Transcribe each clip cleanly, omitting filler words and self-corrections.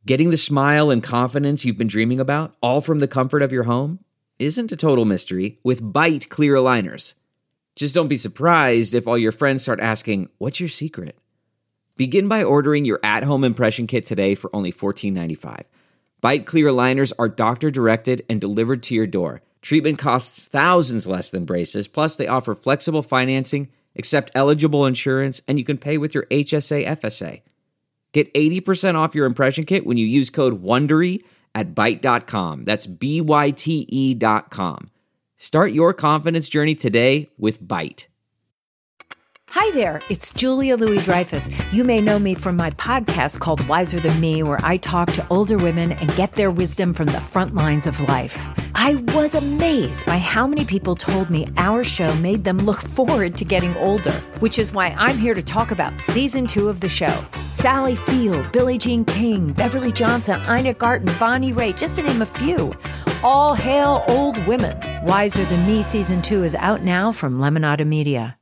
Getting the smile and confidence you've been dreaming about, all from the comfort of your home, isn't a total mystery with Byte clear aligners. Just don't be surprised if all your friends start asking, "What's your secret?" Begin by ordering your at-home impression kit today for only $14.95. Byte clear aligners are doctor-directed and delivered to your door. Treatment costs thousands less than braces, plus they offer flexible financing, accept eligible insurance, and you can pay with your HSA FSA. Get 80% off your impression kit when you use code WONDERY at Byte.com. That's BYTE.com. Start your confidence journey today with Byte. Hi there, it's Julia Louis-Dreyfus. You may know me from my podcast called Wiser Than Me, where I talk to older women and get their wisdom from the front lines of life. I was amazed by how many people told me our show made them look forward to getting older, which is why I'm here to talk about season 2 of the show. Sally Field, Billie Jean King, Beverly Johnson, Ina Garten, Bonnie Raitt, just to name a few. All hail old women. Wiser Than Me season 2 is out now from Lemonada Media.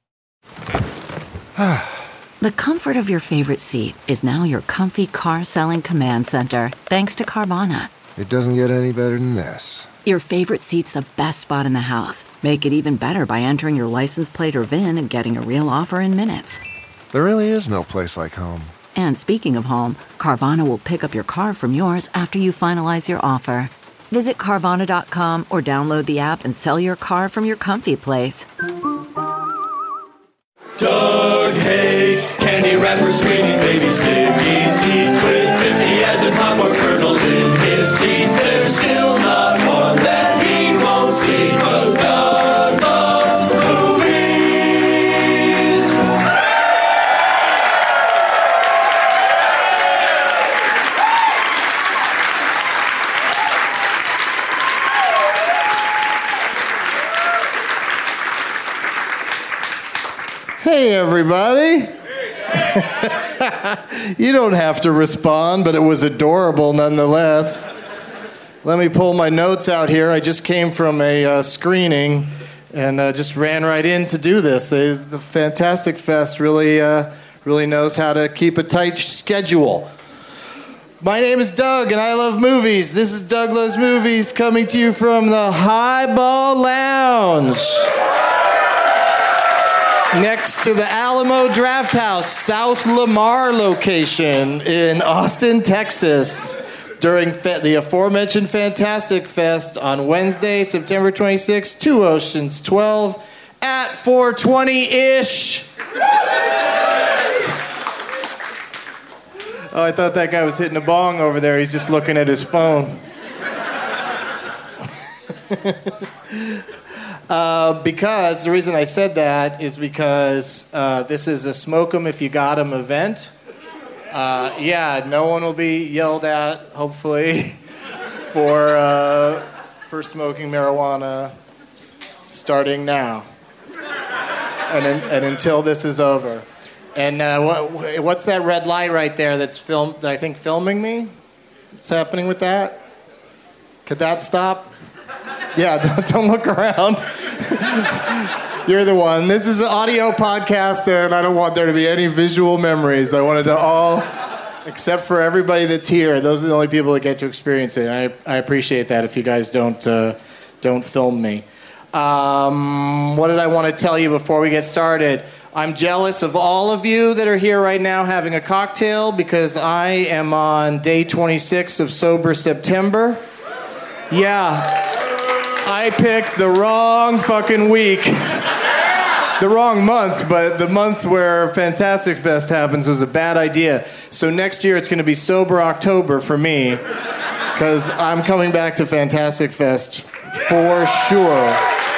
The comfort of your favorite seat is now your comfy car-selling command center, thanks to Carvana. It doesn't get any better than this. Your favorite seat's the best spot in the house. Make it even better by entering your license plate or VIN and getting a real offer in minutes. There really is no place like home. And speaking of home, Carvana will pick up your car from yours after you finalize your offer. Visit Carvana.com or download the app and sell your car from your comfy place. Doug hates candy wrappers, screaming baby sticky seeds with 50 as in popcorn kernels in his teeth. There's still not one that he won't see, 'cause Doug loves movies. Hey, everybody. You don't have to respond, but it was adorable nonetheless. Let me pull my notes out here. I just came from a screening and just ran right in to do this. The Fantastic Fest really knows how to keep a tight schedule. My name is Doug, and I love movies. This is Doug Loves Movies, coming to you from the Highball Lounge, next to the Alamo Drafthouse, South Lamar location in Austin, Texas, during the aforementioned Fantastic Fest on Wednesday, September 26th, Two Oceans 12 at 4:20-ish. Oh, I thought that guy was hitting a bong over there. He's just looking at his phone. Because the reason I said that is because this is a smoke 'em if you got 'em event. No one will be yelled at, hopefully, for smoking marijuana starting now and until this is over. And what's that red light right there that's filming me? What's happening with that? Could that stop? Yeah, don't look around. You're the one. This is an audio podcast, and I don't want there to be any visual memories. I wanted to all, except for everybody that's here, those are the only people that get to experience it. I appreciate that if you guys don't film me. What did I want to tell you before we get started? I'm jealous of all of you that are here right now having a cocktail because I am on day 26 of Sober September. Yeah. I picked the wrong fucking week. The wrong month, but the month where Fantastic Fest happens was a bad idea. So next year it's going to be Sober October for me, because I'm coming back to Fantastic Fest for sure.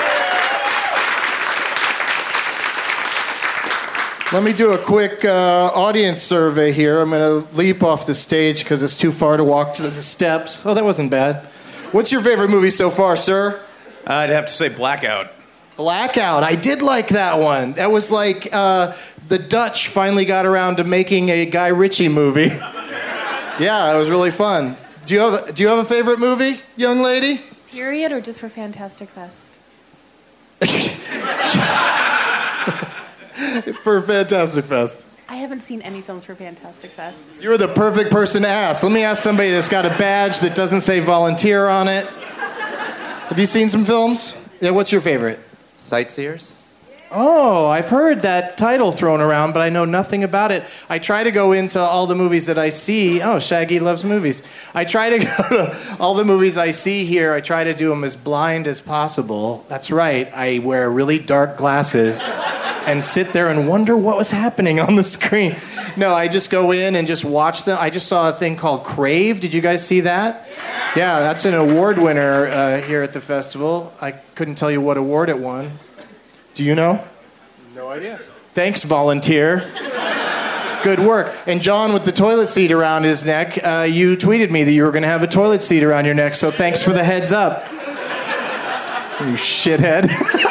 Let me do a quick audience survey here. I'm going to leap off the stage because it's too far to walk to the steps. Oh, that wasn't bad. What's your favorite movie so far, sir? I'd have to say Blackout. Blackout. I did like that one. That was like the Dutch finally got around to making a Guy Ritchie movie. Yeah, it was really fun. Do you have a favorite movie, young lady? Period, or just for Fantastic Fest? For Fantastic Fest. I haven't seen any films for Fantastic Fest. You're the perfect person to ask. Let me ask somebody that's got a badge that doesn't say volunteer on it. Have you seen some films? Yeah, what's your favorite? Sightseers? Oh, I've heard that title thrown around, but I know nothing about it. I try to go into all the movies that I see. Oh, Shaggy loves movies. I try to go to all the movies I see here. I try to do them as blind as possible. That's right. I wear really dark glasses and sit there and wonder what was happening on the screen. No, I just go in and just watch them. I just saw a thing called Crave. Did you guys see that? Yeah, that's an award winner here at the festival. I couldn't tell you what award it won. Do you know? No idea. Thanks, volunteer. Good work. And John, with the toilet seat around his neck, you tweeted me that you were going to have a toilet seat around your neck, so thanks for the heads up. You shithead.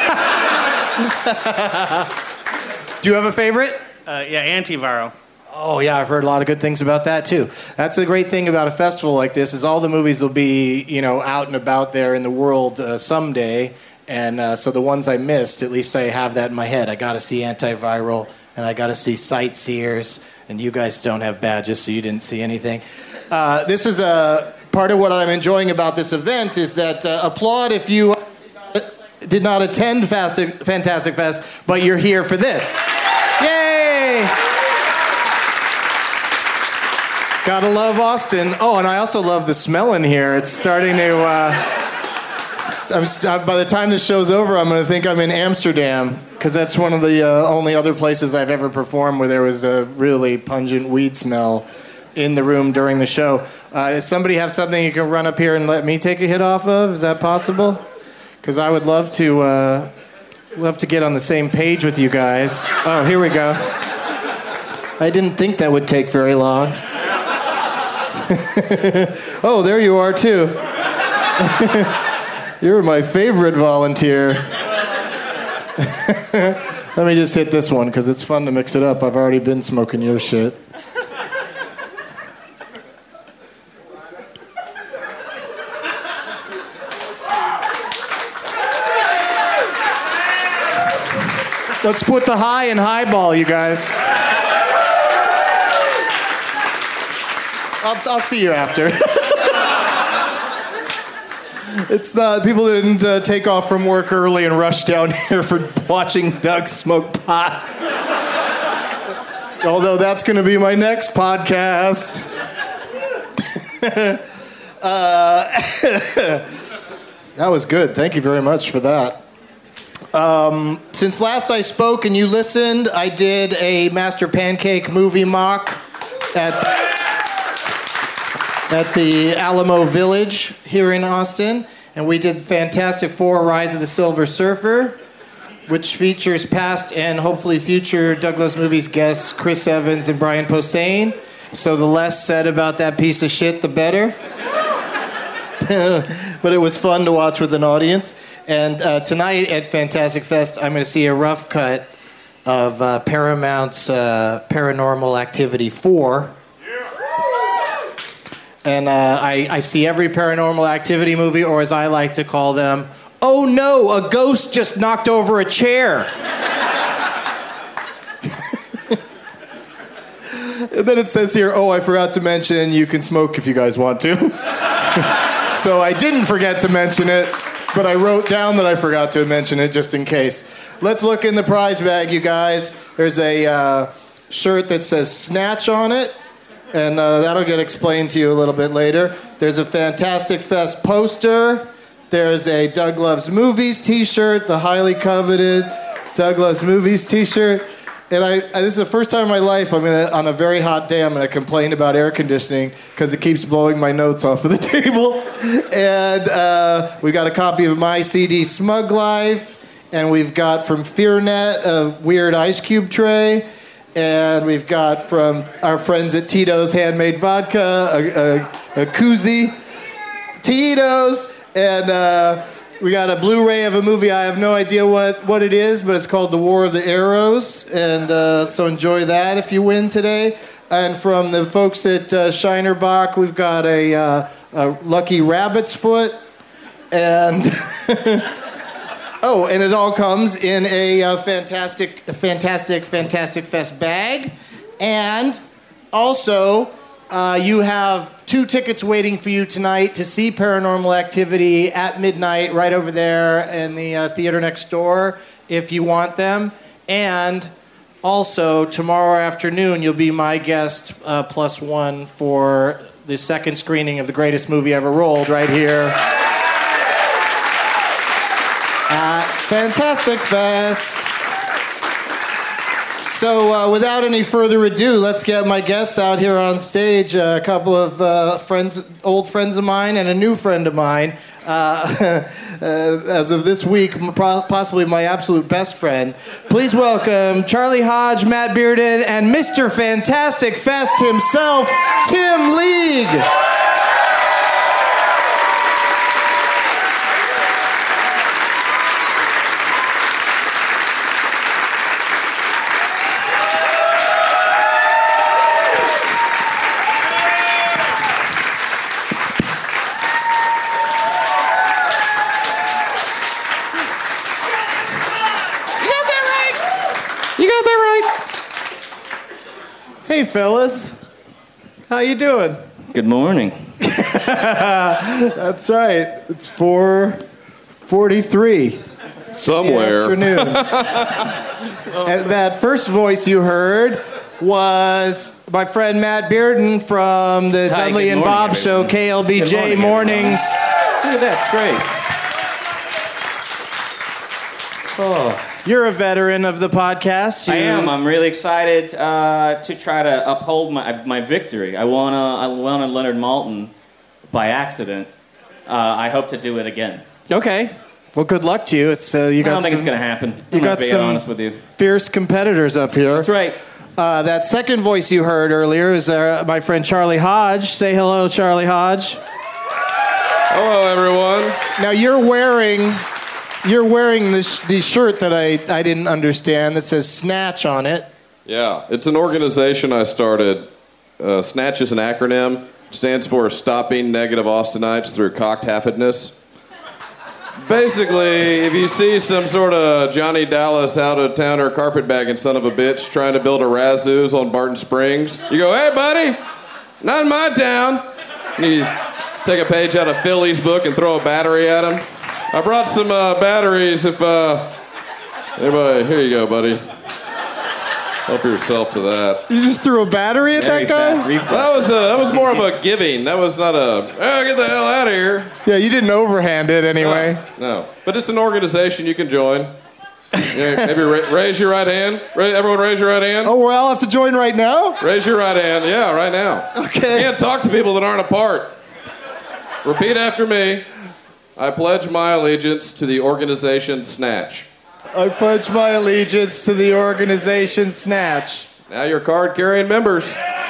Do you have a favorite? Yeah, Antiviral. Oh, yeah, I've heard a lot of good things about that, too. That's the great thing about a festival like this, is all the movies will be, out and about there in the world someday. And so the ones I missed, at least I have that in my head. I got to see Antiviral, and I got to see Sightseers, and you guys don't have badges, so you didn't see anything. This is part of what I'm enjoying about this event is that applaud if you did not attend Fantastic Fest, but you're here for this. Yay! Gotta love Austin. Oh, and I also love the smell in here. It's starting to... by the time this show's over, I'm going to think I'm in Amsterdam, because that's one of the only other places I've ever performed where there was a really pungent weed smell in the room during the show. Does somebody have something you can run up here and let me take a hit off of? Is that possible? Because I would love to get on the same page with you guys. Oh, here we go. I didn't think that would take very long. Oh, there you are, too. You're my favorite volunteer. Let me just hit this one, because it's fun to mix it up. I've already been smoking your shit. Let's put the high in highball, you guys. I'll see you after. It's not, people didn't take off from work early and rush down here for watching Doug smoke pot. Although that's going to be my next podcast. That was good. Thank you very much for that. Since last I spoke and you listened, I did a Master Pancake movie mock at the Alamo Village here in Austin. And we did Fantastic Four: Rise of the Silver Surfer, which features past and hopefully future Doug Loves Movies guests Chris Evans and Brian Posehn. So the less said about that piece of shit, the better. But it was fun to watch with an audience. And tonight at Fantastic Fest, I'm going to see a rough cut of Paramount's Paranormal Activity 4. And I see every Paranormal Activity movie, or as I like to call them, oh no, a ghost just knocked over a chair. And then it says here, oh, I forgot to mention you can smoke if you guys want to. So I didn't forget to mention it, but I wrote down that I forgot to mention it just in case. Let's look in the prize bag, you guys. There's a shirt that says Snatch on it. And that'll get explained to you a little bit later. There's a Fantastic Fest poster. There's a Doug Loves Movies t-shirt, the highly coveted Doug Loves Movies t-shirt. And this is the first time in my life on a very hot day, I'm going to complain about air conditioning because it keeps blowing my notes off of the table. And we got a copy of my CD, Smug Life. And we've got from FearNet a weird ice cube tray. And we've got from our friends at Tito's Handmade Vodka, a koozie. Tito's! And we got a Blu-ray of a movie. I have no idea what it is, but it's called The War of the Arrows. And so enjoy that if you win today. And from the folks at Shiner Bock, we've got a Lucky Rabbit's Foot. And... Oh, and it all comes in a Fantastic Fest bag. And also, you have 2 tickets waiting for you tonight to see Paranormal Activity at midnight right over there in the theater next door if you want them. And also, tomorrow afternoon, you'll be my guest +1 for the second screening of the greatest movie ever rolled right here at Fantastic Fest. So without any further ado, let's get my guests out here on stage. A couple of old friends of mine and a new friend of mine. As of this week, possibly my absolute best friend. Please welcome Charlie Hodge, Matt Bearden, and Mr. Fantastic Fest himself, Tim League. Hey, fellas. How you doing? Good morning. That's right. It's 4:43. Somewhere. Afternoon. And that first voice you heard was my friend Matt Bearden from the Hi, Dudley good and morning, Bob Show, everyone. KLBJ Good morning, Mornings. Look at that, it's great. Oh. You're a veteran of the podcast. I am. I'm really excited to try to uphold my victory. I won a Leonard Maltin by accident. I hope to do it again. Okay. Well, good luck to you. It's you got. I don't think it's going to happen. I'm got be some honest with you. Fierce competitors up here. That's right. That second voice you heard earlier is my friend Charlie Hodge. Say hello, Charlie Hodge. Hello, everyone. Now you're wearing the shirt that I didn't understand that says Snatch on it. Yeah, it's an organization I started. Snatch is an acronym. It stands for Stopping Negative Austinites Through Cocked-Happedness. Basically, if you see some sort of Johnny Dallas out-of-towner carpetbagging son of a bitch trying to build a Razzoos on Barton Springs, you go, "Hey, buddy, not in my town." And you take a page out of Philly's book and throw a battery at him. I brought some batteries. If anybody, here you go, buddy. Help yourself to that. You just threw a battery at that guy? That was more of a giving. That was not a, get the hell out of here. Yeah, you didn't overhand it anyway. No. But it's an organization you can join. Maybe raise your right hand. Everyone raise your right hand. Oh, well, I'll have to join right now? Raise your right hand. Yeah, right now. Okay. You can't talk to people that aren't a part. Repeat after me. I pledge my allegiance to the organization Snatch. I pledge my allegiance to the organization Snatch. Now you're card-carrying members.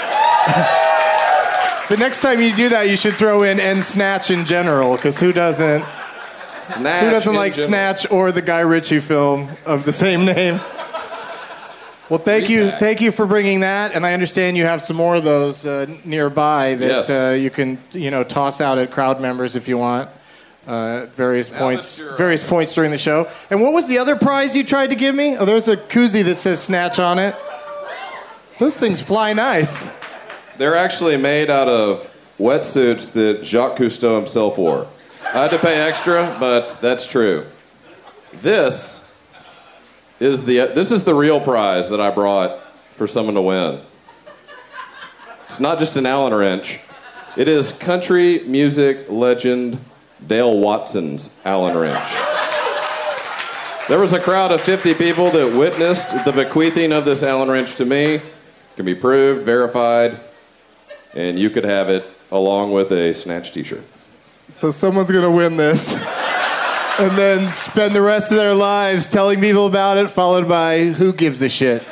The next time you do that, you should throw in "and Snatch" in general, because who doesn't like Snatch or the Guy Ritchie film of the same name? Well, thank you for bringing that, and I understand you have some more of those nearby that you can toss out at crowd members if you want. Various points during the show. And what was the other prize you tried to give me? Oh, there's a koozie that says Snatch on it. Those things fly nice. They're actually made out of wetsuits that Jacques Cousteau himself wore. I had to pay extra, but that's true. This is the real prize that I brought for someone to win. It's not just an Allen wrench. It is country music legend Dale Watson's Allen wrench. There was a crowd of 50 people that witnessed the bequeathing of this Allen wrench to me. It can be proved, verified, and you could have it along with a Snatch t-shirt. So someone's going to win this and then spend the rest of their lives telling people about it, followed by who gives a shit.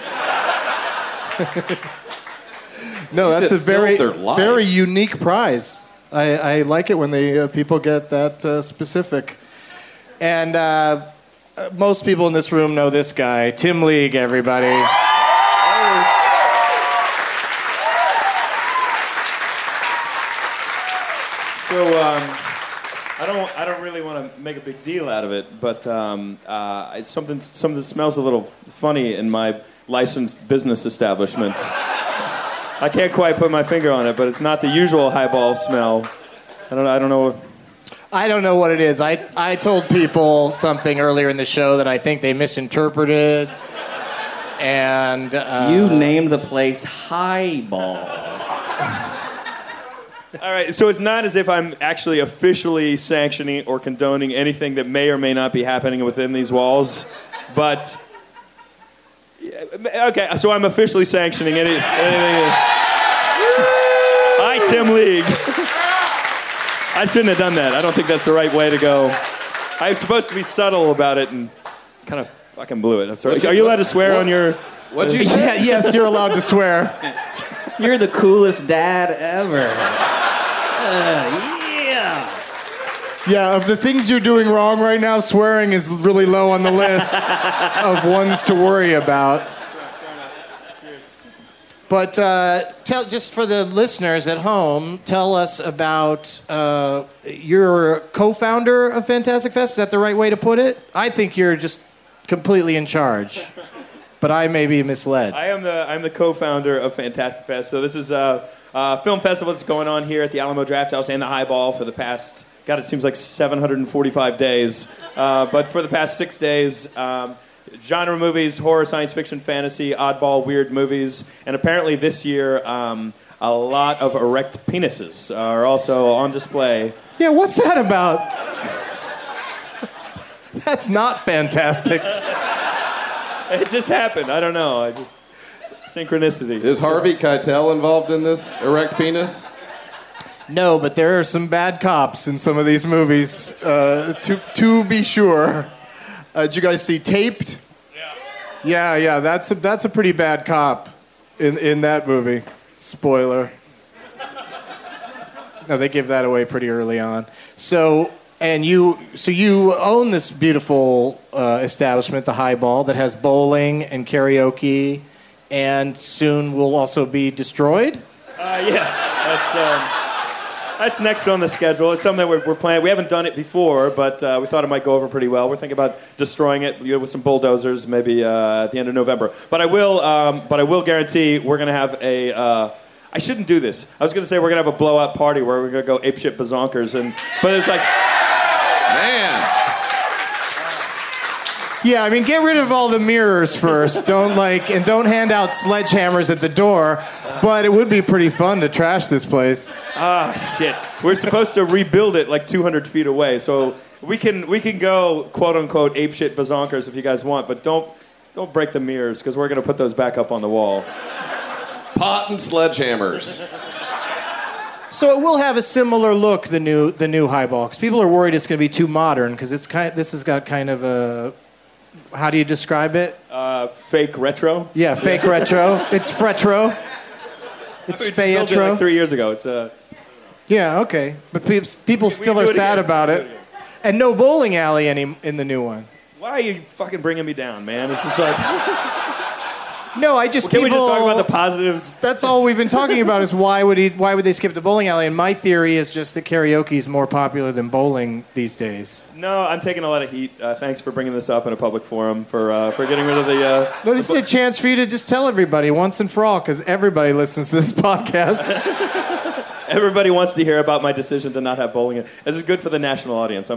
No, that's a very unique prize. I like it when people get that specific. And most people in this room know this guy, Tim League, everybody. So I don't really want to make a big deal out of it, but it's something that smells a little funny in my licensed business establishment. I can't quite put my finger on it, but it's not the usual highball smell. I don't know. I don't know what it is. I told people something earlier in the show that I think they misinterpreted. And you named the place Highball. All right, so it's not as if I'm actually officially sanctioning or condoning anything that may or may not be happening within these walls, but okay, so I'm officially sanctioning anything. Hi, Tim League. I shouldn't have done that. I don't think that's the right way to go. I was supposed to be subtle about it and kind of fucking blew it. I'm sorry. Are you allowed to swear on your... What'd you say? Yes, you're allowed to swear. You're the coolest dad ever. Yeah. Yeah, of the things you're doing wrong right now, swearing is really low on the list of ones to worry about. But just for the listeners at home, tell us about your co-founder of Fantastic Fest. Is that the right way to put it? I think you're just completely in charge, but I may be misled. I'm the co-founder of Fantastic Fest. So this is a film festival that's going on here at the Alamo Drafthouse and the Highball for the past, God, it seems like 745 days. But for the past 6 days, genre movies, horror, science fiction, fantasy, oddball, weird movies. And apparently this year, a lot of erect penises are also on display. Yeah, what's that about? That's not fantastic. It just happened. I don't know. Synchronicity. Is Harvey Keitel involved in this erect penis? No, but there are some bad cops in some of these movies, to be sure. Did you guys see Taped? Yeah, that's a pretty bad cop in that movie. Spoiler. No, they give that away pretty early on. So you own this beautiful establishment, the Highball, that has bowling and karaoke, and soon will also be destroyed? That's next on the schedule. It's something that we're planning. We haven't done it before, but we thought it might go over pretty well. We're thinking about destroying it with some bulldozers, maybe at the end of November. But I will guarantee we're going to have a. I shouldn't do this. I was going to say we're going to have a blowout party where we're going to go apeshit bazonkers, but it's like, man. Yeah, I mean, get rid of all the mirrors first. Don't hand out sledgehammers at the door. But it would be pretty fun to trash this place. Shit. We're supposed to rebuild it like 200 feet away, so we can go quote unquote apeshit bazonkers if you guys want, but don't break the mirrors because we're gonna put those back up on the wall. Pot and sledgehammers. So it will have a similar look, the new Highball, because people are worried it's going to be too modern because this has got kind of a. How do you describe it? Fake retro. Yeah, fake retro. It's fretro. It's fetro. Like 3 years ago. It's Yeah, okay, but people still are sad about it. And no bowling alley in the new one. Why are you fucking bringing me down, man? It's just like. No, I just Can we just talk about the positives? That's all we've been talking about is why would they skip the bowling alley? And my theory is just that karaoke is more popular than bowling these days. No, I'm taking a lot of heat. Thanks for bringing this up in a public forum for getting rid of the. No, this is a chance for you to just tell everybody once and for all, because everybody listens to this podcast. Everybody wants to hear about my decision to not have bowling. This is good for the national audience.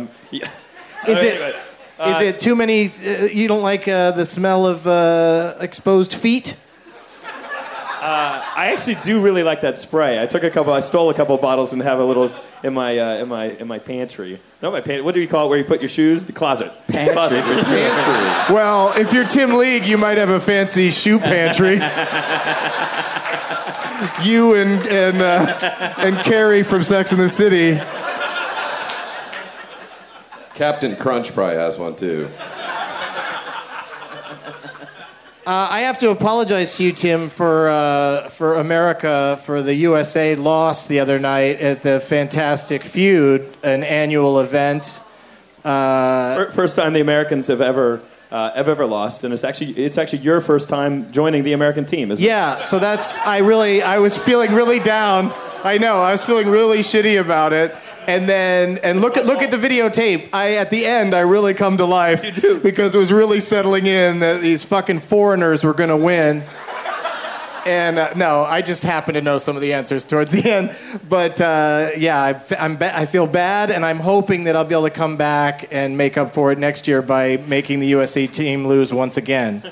Is it too many? You don't like the smell of exposed feet? I actually do really like that spray. I stole a couple of bottles and have a little in my pantry. Not my pantry. What do you call it? Where you put your shoes? The closet. Pantry. Well, if you're Tim League, you might have a fancy shoe pantry. You and Carrie from Sex and the City. Captain Crunch probably has one too. I have to apologize to you, Tim, for America, for the USA loss the other night at the Fantastic Feud, an annual event. First time the Americans have ever lost, and it's actually your first time joining the American team, isn't it? Yeah, so I was feeling really down. I know, I was feeling really shitty about it. And look at the videotape. At the end, I really come to life. You do. Because it was really settling in that these fucking foreigners were going to win. And no, I just happen to know some of the answers towards the end. But yeah, I feel bad, and I'm hoping that I'll be able to come back and make up for it next year by making the USA team lose once again.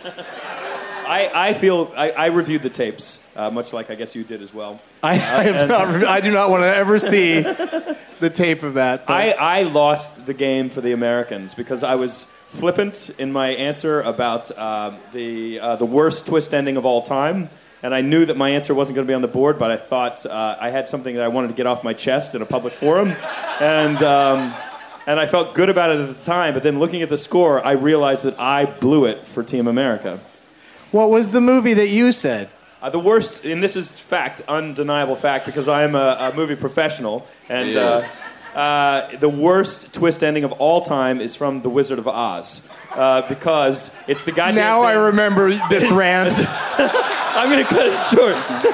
I reviewed the tapes, much like I guess you did as well. I do not want to ever see the tape of that. I lost the game for the Americans because I was flippant in my answer about the worst twist ending of all time. And I knew that my answer wasn't going to be on the board, but I thought I had something that I wanted to get off my chest in a public forum. And I felt good about it at the time, but then looking at the score, I realized that I blew it for Team America. What was the movie that you said? The worst, and this is fact, undeniable fact, because I am a movie professional, and the worst twist ending of all time is from The Wizard of Oz, because it's the goddamn Now I remember this rant. I'm going to cut it short.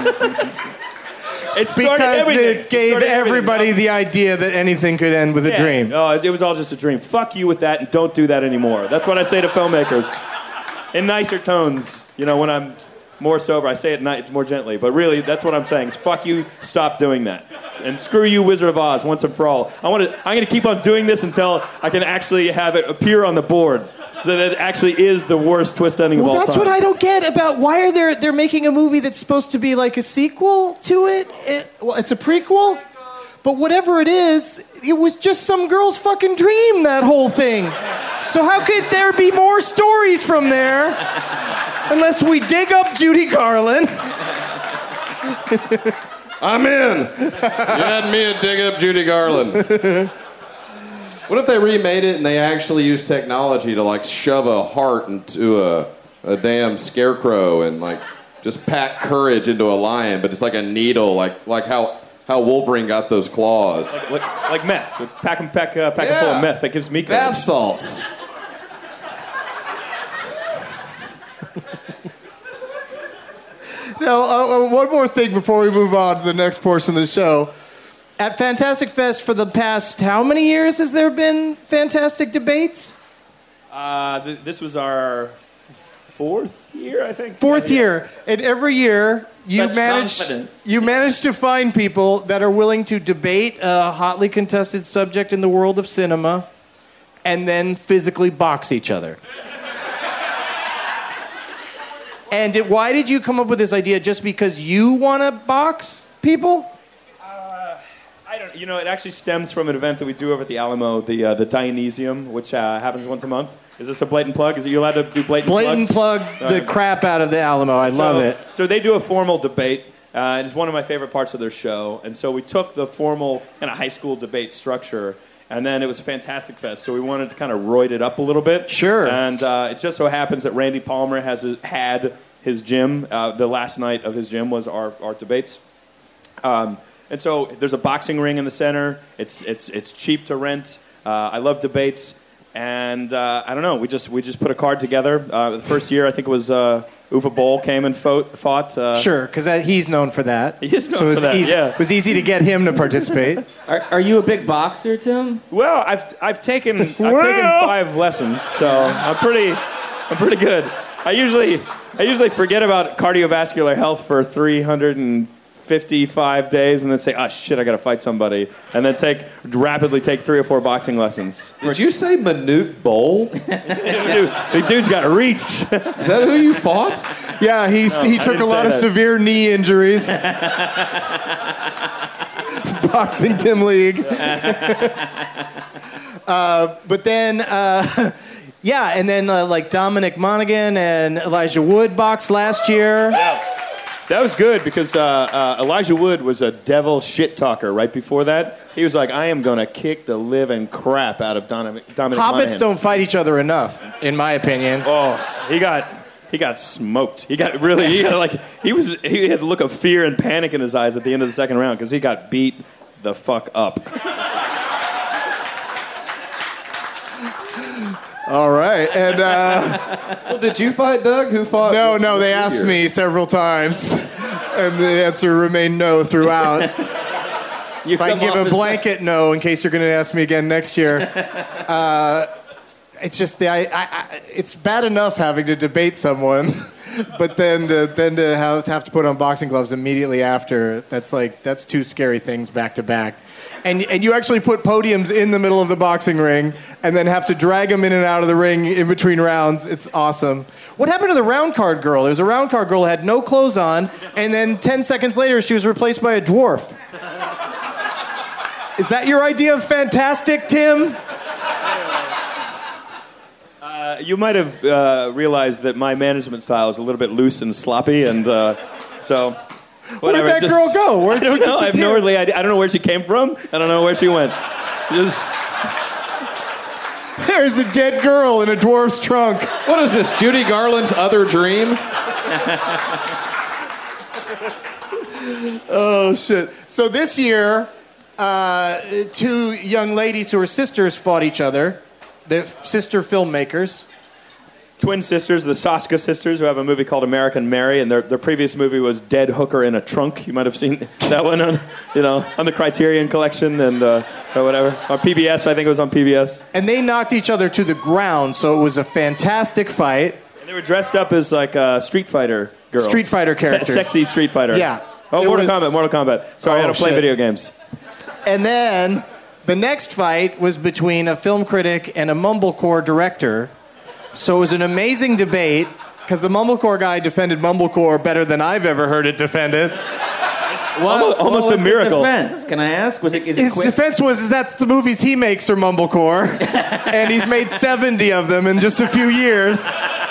Because it gave everybody the idea that anything could end with a dream. Oh, it was all just a dream. Fuck you with that, and don't do that anymore. That's what I say to filmmakers. In nicer tones, when I'm more sober, I say it more gently. But really, that's what I'm saying is fuck you, stop doing that. And screw you, Wizard of Oz, once and for all. I'm going to keep on doing this until I can actually have it appear on the board. So that it actually is the worst twist ending of all time. Well, that's what I don't get about why they're making a movie that's supposed to be like a sequel to it. Well, it's a prequel. But whatever it is, it was just some girl's fucking dream, that whole thing. So how could there be more stories from there unless we dig up Judy Garland? I'm in. You had me at dig up Judy Garland. What if they remade it and they actually used technology to shove a heart into a damn scarecrow and just pack courage into a lion, but it's like a needle, like how Wolverine got those claws. Like meth. Pack them full of meth. That gives me courage. Bath salts. Now, one more thing before we move on to the next portion of the show. At Fantastic Fest for the past, how many years has there been Fantastic Debates? This was our fourth year, I think. Fourth year. And every year, you manage to find people that are willing to debate a hotly contested subject in the world of cinema and then physically box each other. And why did you come up with this idea? Just because you want to box people? I don't. It actually stems from an event that we do over at the Alamo, the Dionysium, which happens once a month. Is this a blatant plug? Is it you allowed to do blatant plugs? Blatant plug the crap out of the Alamo. I love it. So they do a formal debate, and it's one of my favorite parts of their show. And so we took the formal kind of high school debate structure, and then it was a Fantastic Fest. So we wanted to kind of roid it up a little bit. Sure. And it just so happens that Randy Palmer had his gym. The last night of his gym was our debates. And so there's a boxing ring in the center. It's cheap to rent. I love debates. And I don't know. We just put a card together. The first year, I think it was Uwe Boll came and fought. Sure, because he's known for that. He is known for that. It was easy to get him to participate. Are you a big boxer, Tim? Well, I've taken 5 lessons, so I'm pretty good. I usually forget about cardiovascular health for 355 days and then say, oh shit, I gotta fight somebody. And then rapidly take 3 or 4 boxing lessons. Did you say Manute Boll? The dude's got reach. Is that who you fought? Yeah, he took a lot of severe knee injuries. Boxing Tim League. But then, yeah, and then like Dominic Monaghan and Elijah Wood boxed last year. Yeah. That was good because Elijah Wood was a devil shit talker right before that. He was like, I am going to kick the living crap out of Dominic Hobbits Monaghan. don't fight each other enough, in my opinion. Oh, he got smoked. He had the look of fear and panic in his eyes at the end of the second round because he got beat the fuck up. All right, and well, did you fight Doug? Who fought? No, they asked me several times, and the answer remained no throughout. If I can give a blanket no in case you're going to ask me again next year. It's just it's bad enough having to debate someone, But then to have to put on boxing gloves immediately after, that's two scary things back to back. And you actually put podiums in the middle of the boxing ring and then have to drag them in and out of the ring in between rounds. It's awesome. What happened to the round card girl? There was a round card girl who had no clothes on, and then 10 seconds later she was replaced by a dwarf. Is that your idea of fantastic, Tim? You might have realized that my management style is a little bit loose and sloppy, and so... Where did that girl go? Where did she disappear? I have no idea. I don't know where she came from. I don't know where she went. There's a dead girl in a dwarf's trunk. What is this, Judy Garland's other dream? Oh, shit. So this year, two young ladies who are sisters fought each other. They're sister filmmakers. Twin sisters, the Soska sisters, who have a movie called American Mary, and their previous movie was Dead Hooker in a Trunk. You might have seen that one on the Criterion Collection and or whatever. On PBS, I think it was on PBS. And they knocked each other to the ground, so it was a fantastic fight. And they were dressed up as like Street Fighter girls. Street Fighter characters. Sexy Street Fighter. Yeah. Oh, Mortal Kombat. Sorry, I don't play video games. And then the next fight was between a film critic and a mumblecore director. So it was an amazing debate, because the mumblecore guy defended mumblecore better than I've ever heard it defended. Almost a miracle. What was the defense? Can I ask? His defense was that's the movies he makes are mumblecore, and he's made 70 of them in just a few years.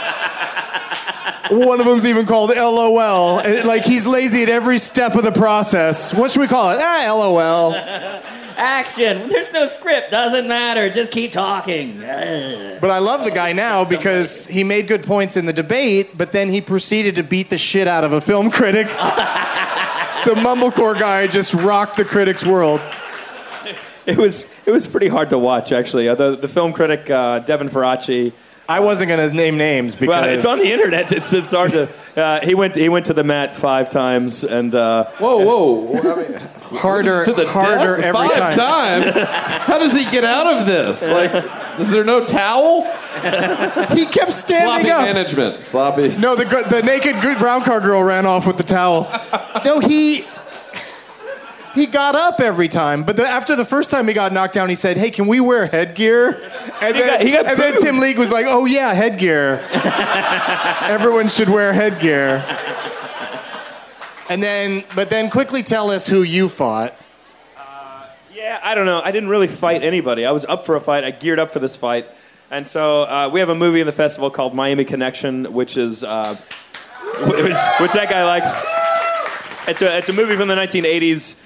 One of them's even called LOL. Like, he's lazy at every step of the process. What should we call it? LOL. Action. There's no script. Doesn't matter. Just keep talking. But I love the guy now because he made good points in the debate, but then he proceeded to beat the shit out of a film critic. The mumblecore guy just rocked the critic's world. It was pretty hard to watch, actually. The film critic, Devin Faraci. I wasn't going to name names because... Well, it's on the internet. It's hard to... He went to the mat 5 times, and... Whoa. I mean, harder every 5 times? How does he get out of this? Like, is there no towel? He kept standing up. Sloppy management. Sloppy. No, the naked good brown car girl ran off with the towel. No, he got up every time, but after the first time he got knocked down, he said, "Hey, can we wear headgear?" And then Tim League was like, "Oh yeah, headgear. Everyone should wear headgear." But then quickly tell us who you fought. Yeah, I don't know. I didn't really fight anybody. I was up for a fight. I geared up for this fight, and so we have a movie in the festival called Miami Connection, which is which that guy likes. It's a movie from the 1980s.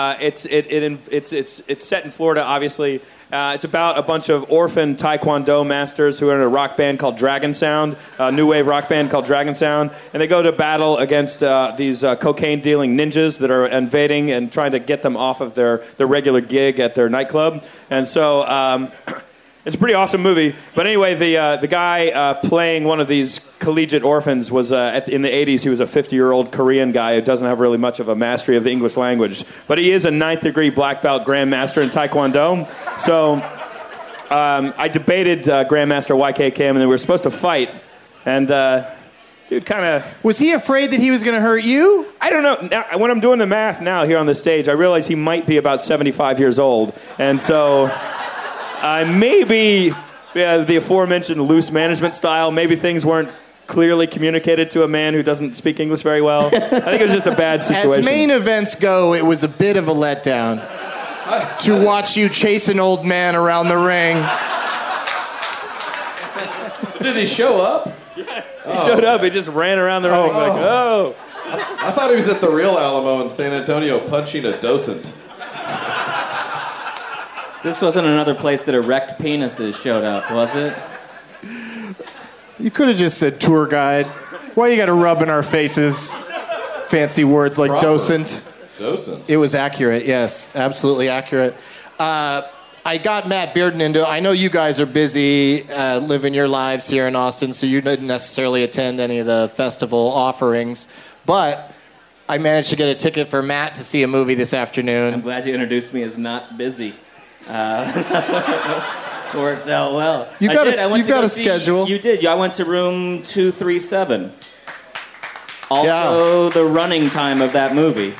It's set in Florida, obviously. It's about a bunch of orphan Taekwondo masters who are in a rock band called Dragon Sound, a new wave rock band called Dragon Sound, and they go to battle against these cocaine-dealing ninjas that are invading and trying to get them off of their regular gig at their nightclub. And so it's a pretty awesome movie. But anyway, the guy playing one of these collegiate orphans was in the 80s. He was a 50-year-old Korean guy who doesn't have really much of a mastery of the English language. But he is a 9th-degree black belt grandmaster in Taekwondo. So I debated Grandmaster YK Kim, and they were supposed to fight. And dude kind of... Was he afraid that he was going to hurt you? I don't know. Now, when I'm doing the math now here on the stage, I realize he might be about 75 years old. And so... maybe the aforementioned loose management style, maybe things weren't clearly communicated to a man who doesn't speak English very well. I think it was just a bad situation. As main events go, it was a bit of a letdown to watch you chase an old man around the ring. Did he show up? Yeah, he showed up. He just ran around the ring like, oh. I thought he was at the real Alamo in San Antonio punching a docent. This wasn't another place that erect penises showed up, was it? You could have just said tour guide. Why you got to rub in our faces fancy words like docent? Docent. It was accurate, yes. Absolutely accurate. I got Matt Bearden into... I know you guys are busy living your lives here in Austin, so you didn't necessarily attend any of the festival offerings, but I managed to get a ticket for Matt to see a movie this afternoon. I'm glad you introduced me as not busy. Worked out well. You've got a schedule. You did. I went to room 237. Also, the running time of that movie.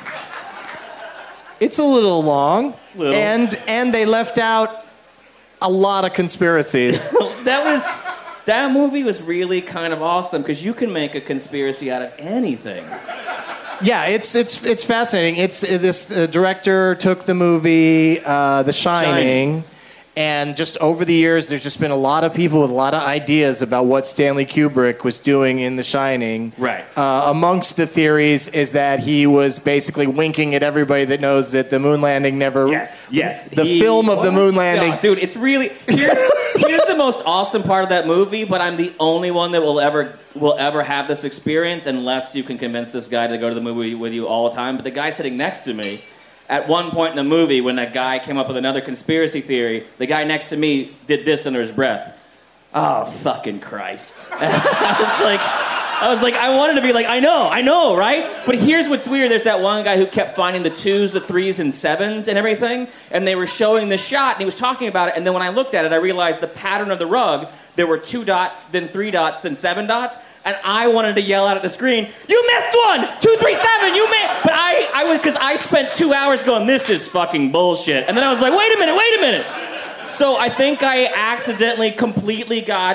It's a little long, Little. and they left out a lot of conspiracies. That movie was really kind of awesome because you can make a conspiracy out of anything. Yeah, it's fascinating. It's this director took the movie The Shining, and just over the years, there's just been a lot of people with a lot of ideas about what Stanley Kubrick was doing in The Shining. Right. Amongst the theories is that he was basically winking at everybody that knows that the moon landing never. Yes. The film of the moon landing. No, dude, it's really here's the most awesome part of that movie, but I'm the only one that will ever have this experience unless you can convince this guy to go to the movie with you all the time. But the guy sitting next to me, at one point in the movie, when that guy came up with another conspiracy theory, the guy next to me did this under his breath. Oh, fucking Christ. I was like, I wanted to be like, I know, right? But here's what's weird. There's that one guy who kept finding the 2s, the 3s, and 7s and everything, and they were showing the shot, and he was talking about it, and then when I looked at it, I realized the pattern of the rug, there were 2 dots, then 3 dots, then 7 dots, and I wanted to yell out at the screen, you missed one! 2, 3, 7, you missed! But because I spent 2 hours going, this is fucking bullshit. And then I was like, wait a minute. So I think I accidentally completely got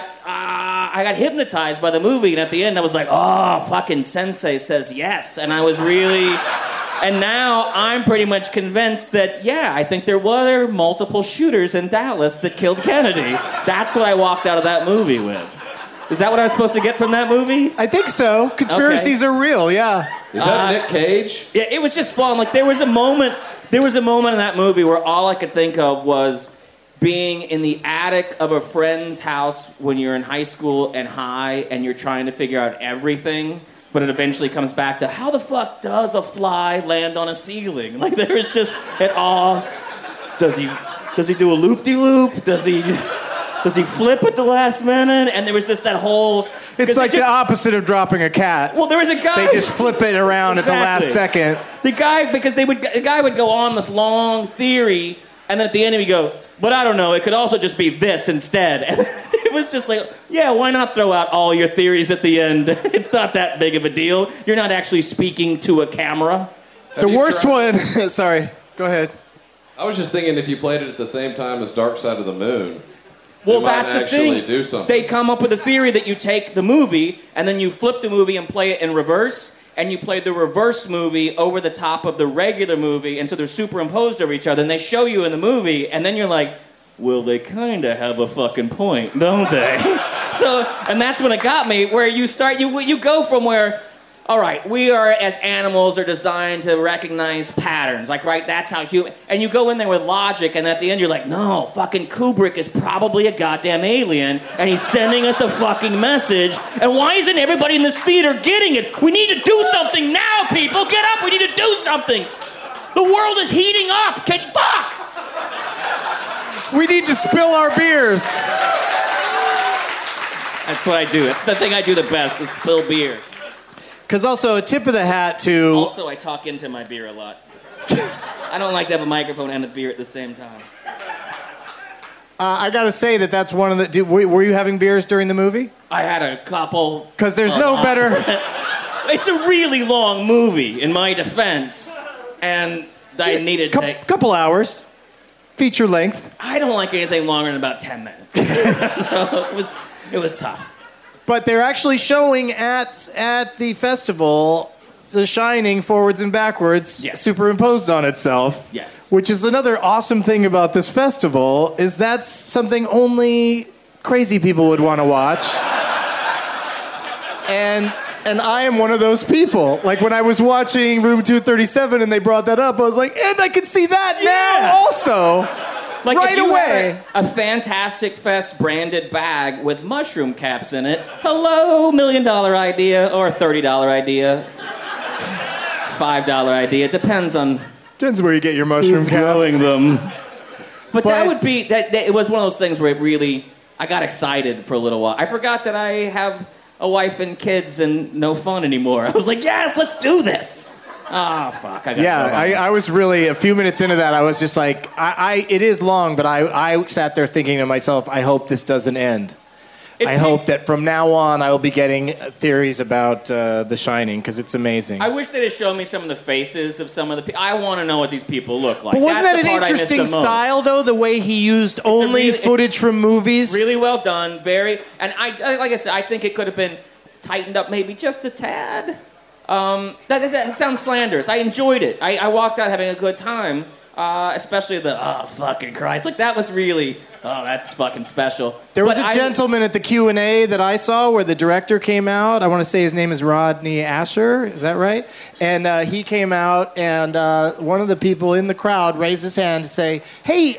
hypnotized by the movie, and at the end I was like, oh, fucking Sensei says yes. And I was really... And now I'm pretty much convinced that, I think there were multiple shooters in Dallas that killed Kennedy. That's what I walked out of that movie with. Is that what I was supposed to get from that movie? I think so. Conspiracies are real, yeah. Is that Nick Cage? Yeah, it was just fun. Like, there was a moment in that movie where all I could think of was being in the attic of a friend's house when you're in high school and high and you're trying to figure out everything, but it eventually comes back to how the fuck does a fly land on a ceiling? Like, there is just it all. Does he do a loop-de-loop? Does he flip at the last minute? And there was just that whole... It's like the opposite of dropping a cat. Well, there was a guy... They just flip it around at the last second. The guy would go on this long theory, and then at the end he'd go, but I don't know, it could also just be this instead. And it was just like, yeah, why not throw out all your theories at the end? It's not that big of a deal. You're not actually speaking to a camera. The worst one... Sorry, go ahead. I was just thinking if you played it at the same time as Dark Side of the Moon... Well, that's the thing. Do something. They come up with a theory that you take the movie, and then you flip the movie and play it in reverse, and you play the reverse movie over the top of the regular movie, and so they're superimposed over each other, and they show you in the movie, and then you're like, well, they kind of have a fucking point, don't they? And that's when it got me, where you go from where... All right, we are, as animals, are designed to recognize patterns. Like, right, that's how you... And you go in there with logic, and at the end you're like, no, fucking Kubrick is probably a goddamn alien, and he's sending us a fucking message, and why isn't everybody in this theater getting it? We need to do something now, people! Get up! We need to do something! The world is heating up! Fuck! We need to spill our beers! That's what I do. It's the thing I do the best, is spill beer. Because also, a tip of the hat to... Also, I talk into my beer a lot. I don't like to have a microphone and a beer at the same time. I gotta say that's one of the... Were you having beers during the movie? I had a couple. Because there's no better... It's a really long movie, in my defense. And I needed to take... Couple hours. Feature length. I don't like anything longer than about 10 minutes. So it was tough. But they're actually showing at the festival The Shining forwards and backwards, superimposed on itself. Yes. Which is another awesome thing about this festival, is that's something only crazy people would want to watch. And I am one of those people. Like, when I was watching Room 237 and they brought that up, I was like, and I can see that now also. Like, right away. A Fantastic Fest branded bag with mushroom caps in it. Hello, $1 million idea or $30 idea. $5 idea. It depends on... Depends where you get your mushroom caps. Growing them. But that would be... That it was one of those things where it really... I got excited for a little while. I forgot that I have a wife and kids and no fun anymore. I was like, yes, let's do this. Oh, fuck. I was really, a few minutes into that, I was just like, it is long, but I sat there thinking to myself, I hope this doesn't end. I hope that from now on I will be getting theories about The Shining because it's amazing. I wish they'd have shown me some of the faces of some of the people. I want to know what these people look like. But wasn't That's that the an part I missed the interesting most. style, though, the way he used only footage from movies? Really well done. And I like I said, I think it could have been tightened up maybe just a tad. That sounds slanderous. I enjoyed it. I walked out having a good time, especially the, oh, fucking Christ. Like, that was really, oh, that's fucking special. There was a gentleman at the Q&A that I saw where the director came out. I want to say his name is Rodney Asher. Is that right? And he came out, and one of the people in the crowd raised his hand to say, hey,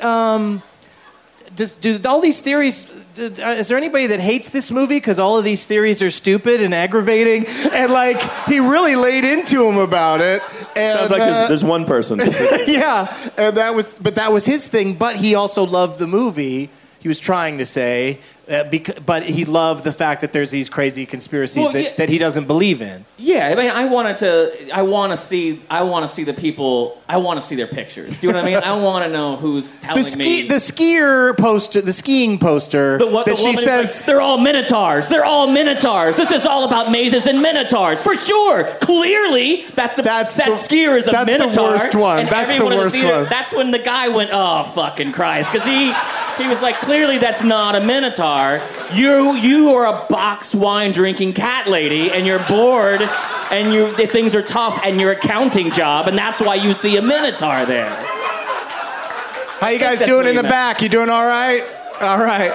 do all these theories... is there anybody that hates this movie because all of these theories are stupid and aggravating? And, like, he really laid into him about it. And, Sounds like there's one person. yeah, and that was his thing. But he also loved the movie. He was trying to say, but he loved the fact that there's these crazy conspiracies that he doesn't believe in. Yeah, I mean, I want to see the people. I want to see their pictures. Do you know what I mean? I want to know who's telling me. The skiing poster. The she woman says is like, they're all minotaurs. They're all minotaurs. This is all about mazes and minotaurs for sure. Clearly, that skier is a minotaur. That's the worst one. And That's the everyone in worst theater, one. That's when the guy went, oh fucking Christ, because he was like, clearly that's not a minotaur. You are a box wine drinking cat lady, and you're bored, and things are tough, and you're a counting job, and that's why you see a minotaur there. How you guys doing in the back? You doing all right? All right.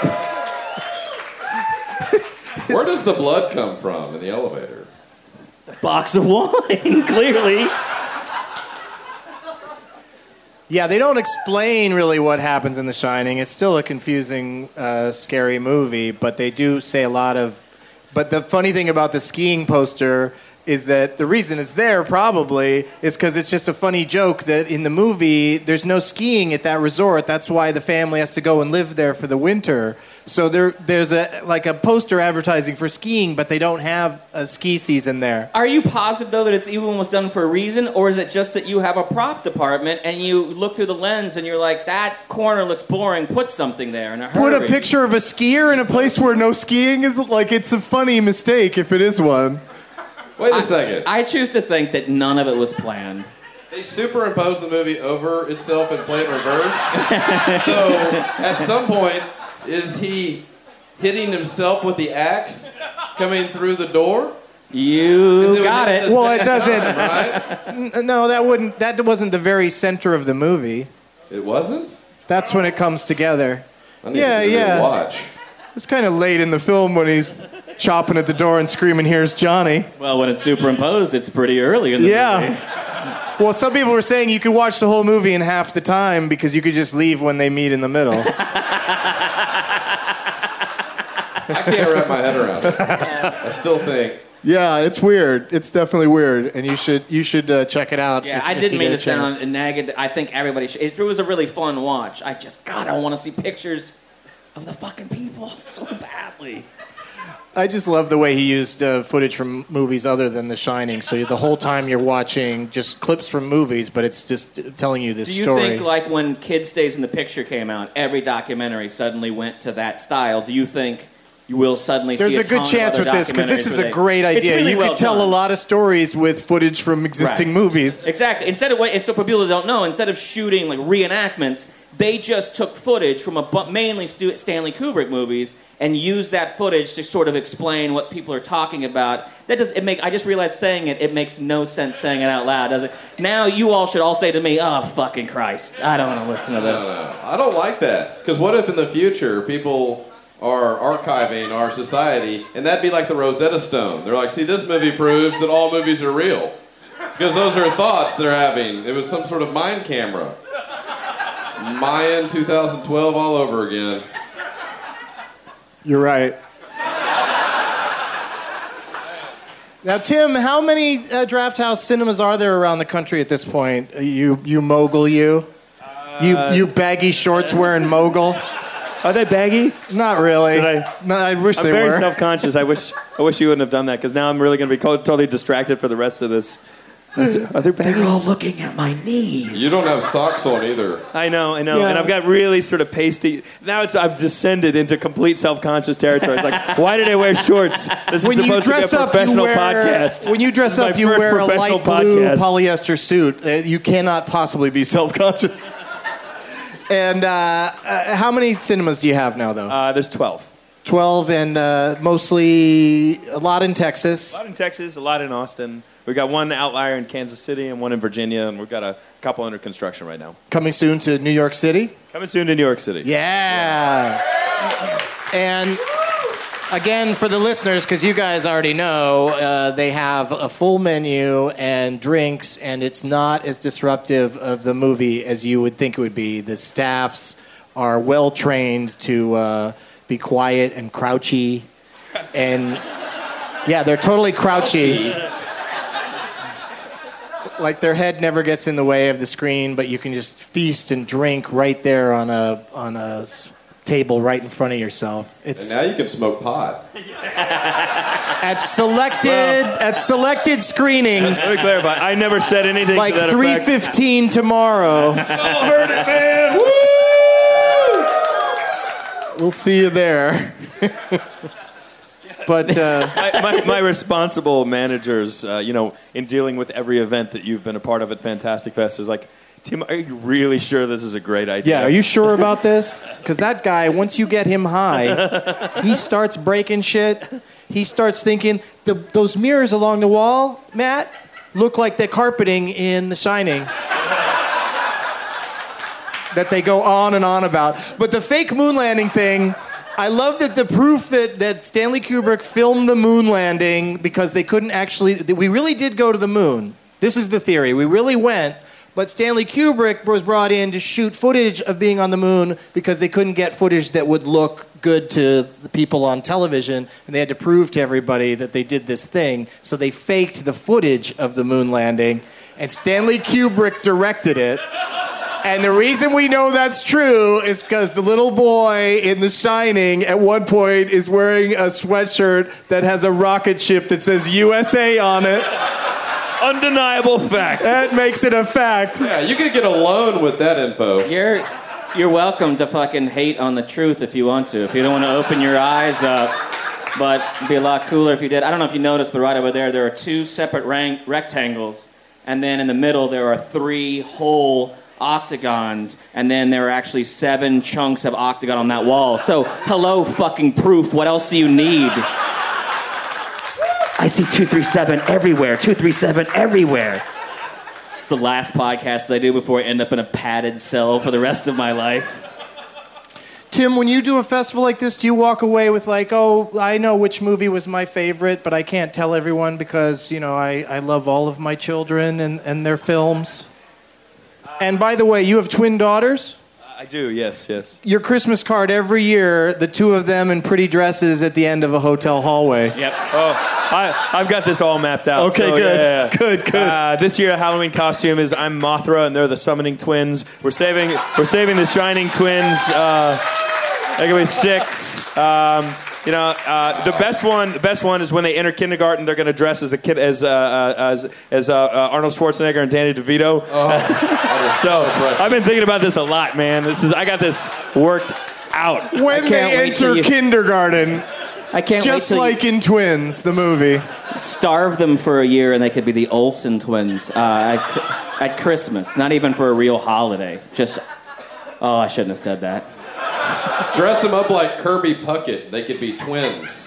Where does the blood come from in the elevator? The box of wine, clearly. Yeah, they don't explain really what happens in The Shining. It's still a confusing, scary movie, but they do say a lot of... But the funny thing about the skiing poster is that the reason it's there probably is because it's just a funny joke that in the movie there's no skiing at that resort. That's why the family has to go and live there for the winter. So there's a poster advertising for skiing, but they don't have a ski season there. Are you positive, though, that it's even was done for a reason, or is it just that you have a prop department and you look through the lens and you're like, that corner looks boring, put something there in a hurry? Put a picture of a skier in a place where no skiing is, like, it's a funny mistake if it is one. Wait a second. I choose to think that none of it was planned. They superimposed the movie over itself and play it reverse. So, at some point, is he hitting himself with the axe coming through the door? You got it. Well, it doesn't. Time, right? No, that wasn't the very center of the movie. It wasn't? That's when it comes together. I need to watch. It's kind of late in the film when he's chopping at the door and screaming, "Here's Johnny." Well, when it's superimposed, it's pretty early in the movie. Well, some people were saying you could watch the whole movie in half the time because you could just leave when they meet in the middle. I can't wrap my head around it. I still think. Yeah, it's weird. It's definitely weird, and you should check it out. Yeah, I didn't mean to sound negative. I think everybody should. It was a really fun watch. I want to see pictures of the fucking people so badly. I just love the way he used footage from movies other than The Shining. So the whole time you're watching just clips from movies, but it's just telling you this story. Do you think, like, when Kid Stays in the Picture came out, every documentary suddenly went to that style? Do you think you will suddenly see a good chance with this, because this is a great idea. Really you could tell a lot of stories with footage from existing movies. Exactly. And so for people that don't know, instead of shooting like reenactments, they just took footage from mainly Stanley Kubrick movies and used that footage to sort of explain what people are talking about. I just realized saying it makes no sense saying it out loud, does it? Now you all should all say to me, "Oh, fucking Christ, I don't want to listen to this." No. I don't like that. Because what if in the future people are archiving our society, and that'd be like the Rosetta Stone. They're like, see, this movie proves that all movies are real. Because those are thoughts they're having. It was some sort of mind camera. Mayan 2012 all over again. You're right. Now, Tim, how many Draft House cinemas are there around the country at this point? You mogul, you baggy shorts wearing mogul. Are they baggy? Not really. No, I wish they were. I'm very self-conscious. I wish you wouldn't have done that, because now I'm really going to be totally distracted for the rest of this. Are there They're all looking at my knees. You don't have socks on either. I know. Yeah. And I've got really sort of pasty. Now I've descended into complete self-conscious territory. It's like, why did I wear shorts? This is supposed to be a professional podcast. When you dress This is up, my you first wear a professional light blue podcast. polyester suit. You cannot possibly be self-conscious. And how many cinemas do you have now, though? There's 12. 12, and mostly a lot in Texas. A lot in Texas, a lot in Austin. We've got one outlier in Kansas City and one in Virginia, and we've got a couple under construction right now. Coming soon to New York City? Coming soon to New York City. Yeah. And again, for the listeners, because you guys already know, they have a full menu and drinks, and it's not as disruptive of the movie as you would think it would be. The staffs are well trained to be quiet and crouchy. And yeah, they're totally crouchy. Like their head never gets in the way of the screen, but you can just feast and drink right there on a table right in front of yourself. And now you can smoke pot. At selected screenings. Let me clarify. I never said anything Like to that effect. 3:15 tomorrow. Heard it, man. Woo! We'll see you there. But my responsible managers, in dealing with every event that you've been a part of at Fantastic Fest is like, Tim, are you really sure this is a great idea? yeah, are you sure about this? Because that guy, once you get him high, he starts breaking shit. He starts thinking, those mirrors along the wall, Matt, look like the carpeting in The Shining. That they go on and on about. But the fake moon landing thing, I love that the proof that Stanley Kubrick filmed the moon landing because they couldn't actually... We really did go to the moon. This is the theory. We really went, but Stanley Kubrick was brought in to shoot footage of being on the moon because they couldn't get footage that would look good to the people on television, and they had to prove to everybody that they did this thing. So they faked the footage of the moon landing, and Stanley Kubrick directed it. And the reason we know that's true is because the little boy in The Shining at one point is wearing a sweatshirt that has a rocket ship that says USA on it. Undeniable fact. That makes it a fact. Yeah, you could get a loan with that info. You're welcome to fucking hate on the truth if you want to. If you don't want to open your eyes up. But it'd be a lot cooler if you did. I don't know if you noticed, but right over there are two separate rectangles. And then in the middle, there are 3 whole octagons, and then there are actually 7 chunks of octagon on that wall. So, hello, fucking proof. What else do you need? I see 237 everywhere. 237 everywhere. It's the last podcast I do before I end up in a padded cell for the rest of my life. Tim, when you do a festival like this, do you walk away with like, oh, I know which movie was my favorite, but I can't tell everyone because, I love all of my children and their films? And by the way, you have twin daughters? I do, yes. Your Christmas card every year, the 2 of them in pretty dresses at the end of a hotel hallway. Yep. Oh, I've got this all mapped out. Okay, so, good. Yeah. Good. This year, Halloween costume is I'm Mothra, and they're the summoning twins. We're saving the Shining twins. They're gonna be 6. The best one is when they enter kindergarten. They're gonna dress as a kid as Arnold Schwarzenegger and Danny DeVito. So I've been thinking about this a lot, man. I got this worked out. When they enter kindergarten, I can't just wait till like in Twins, the movie. Starve them for a year and they could be the Olsen twins at Christmas. Not even for a real holiday. I shouldn't have said that. Dress them up like Kirby Puckett. They could be twins.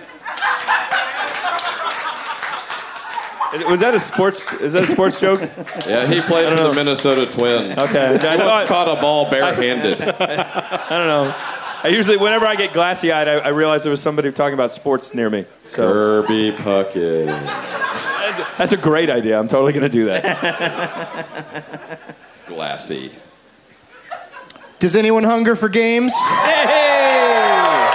Was that a sports joke? Yeah, he played for the Minnesota Twins. Okay. He once caught a ball barehanded. I don't know. I usually, whenever I get glassy-eyed, I realize there was somebody talking about sports near me. So. Kirby Puckett. That's a great idea. I'm totally going to do that. Glassy. Does anyone hunger for games? Hey!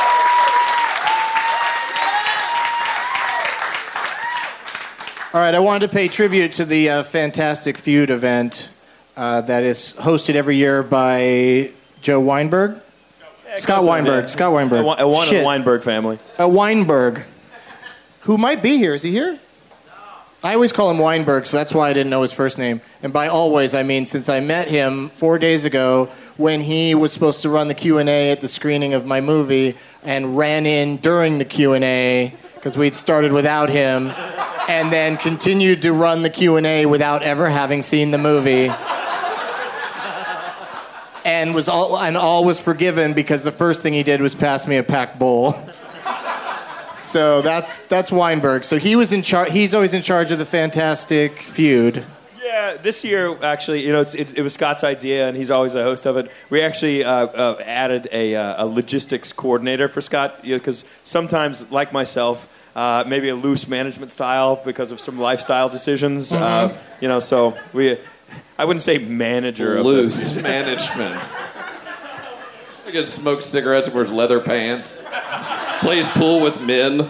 All right, I wanted to pay tribute to the Fantastic Feud event that is hosted every year by Joe Weinberg. Scott Weinberg. One of the Weinberg family. Weinberg, who might be here. Is he here? I always call him Weinberg, so that's why I didn't know his first name. And by always, I mean since I met him 4 days ago when he was supposed to run the Q&A at the screening of my movie and ran in during the Q&A because we'd started without him and then continued to run the Q&A without ever having seen the movie. And all was forgiven because the first thing he did was pass me a packed bowl. So that's Weinberg. So he was in charge. He's always in charge of the Fantastic Feud. Yeah, this year actually, it was Scott's idea, and he's always the host of it. We actually added a logistics coordinator for Scott because sometimes, like myself, maybe a loose management style because of some lifestyle decisions. Mm-hmm. So I wouldn't say manager. Loose management. I could smoke cigarettes and wears leather pants. Plays pool with men.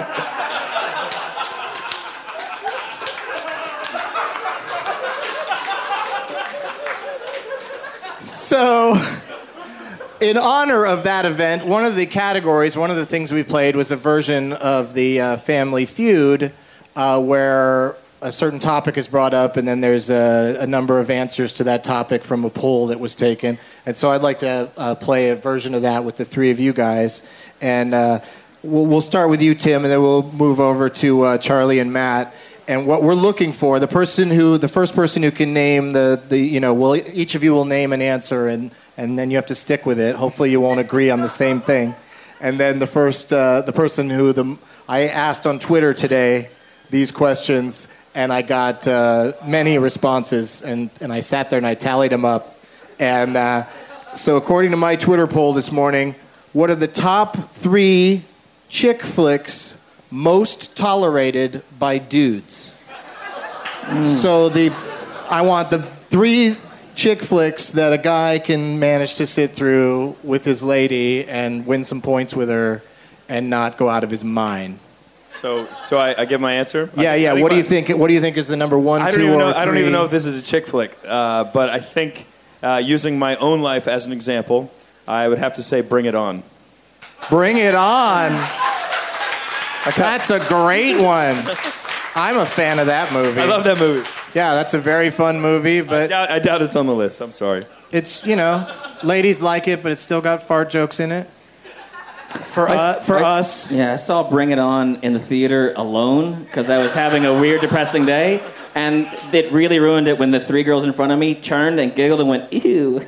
So, in honor of that event, one of the things we played was a version of the Family Feud where a certain topic is brought up and then there's a number of answers to that topic from a poll that was taken. And so I'd like to play a version of that with the three of you guys. And we'll start with you, Tim, and then we'll move over to Charlie and Matt. And what we're looking for, the first person who can name each of you will name an answer, and then you have to stick with it. Hopefully, you won't agree on the same thing. And then the person who I asked on Twitter today these questions, and I got many responses, and I sat there and I tallied them up. And so, according to my Twitter poll this morning, what are the top 3 chick flicks most tolerated by dudes? So I want the 3 chick flicks that a guy can manage to sit through with his lady and win some points with her and not go out of his mind. So I give my answer? Yeah. What do you think? What do you think is the number 1, 2, or 3? I don't even know if this is a chick flick, but I think using my own life as an example, I would have to say Bring It On. Bring It On. That's a great one. I'm a fan of that movie. I love that movie. Yeah, that's a very fun movie, but I doubt it's on the list. I'm sorry. It's, ladies like it, but it's still got fart jokes in it. For us. Yeah, I saw Bring It On in the theater alone because I was having a weird, depressing day, and it really ruined it when the 3 girls in front of me turned and giggled and went, ew.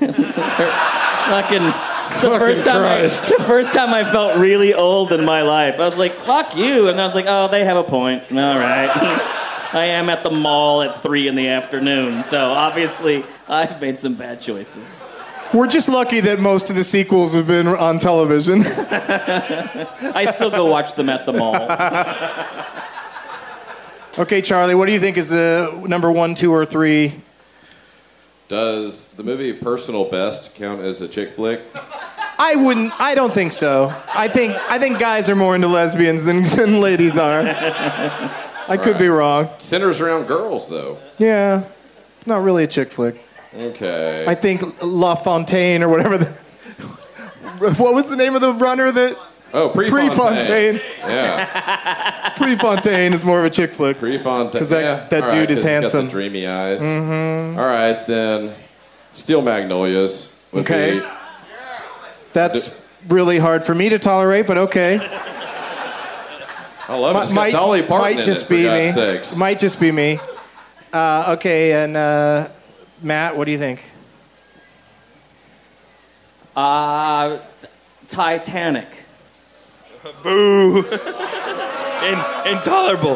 The first time I felt really old in my life. I was like, fuck you. And I was like, oh, they have a point. All right. I am at the mall at 3 p.m, so obviously I've made some bad choices. We're just lucky that most of the sequels have been on television. I still go watch them at the mall. Okay, Charlie, what do you think is the number 1, 2, or 3? Does the movie Personal Best count as a chick flick? I don't think so. I think guys are more into lesbians than ladies are. I could be wrong. Centers around girls, though. Yeah, not really a chick flick. Okay. I think La Fontaine or whatever. What was the name of the runner that? Oh, Prefontaine. Yeah. Prefontaine is more of a chick flick. Prefontaine. Because that dude is handsome. Got the dreamy eyes. Mm-hmm. All right, then. Steel Magnolias. Okay. That's really hard for me to tolerate, but okay. I love it. It's got Dolly Parton in it, for God's sakes. Might just be me. Okay, and Matt, what do you think? Titanic. Boo! Intolerable.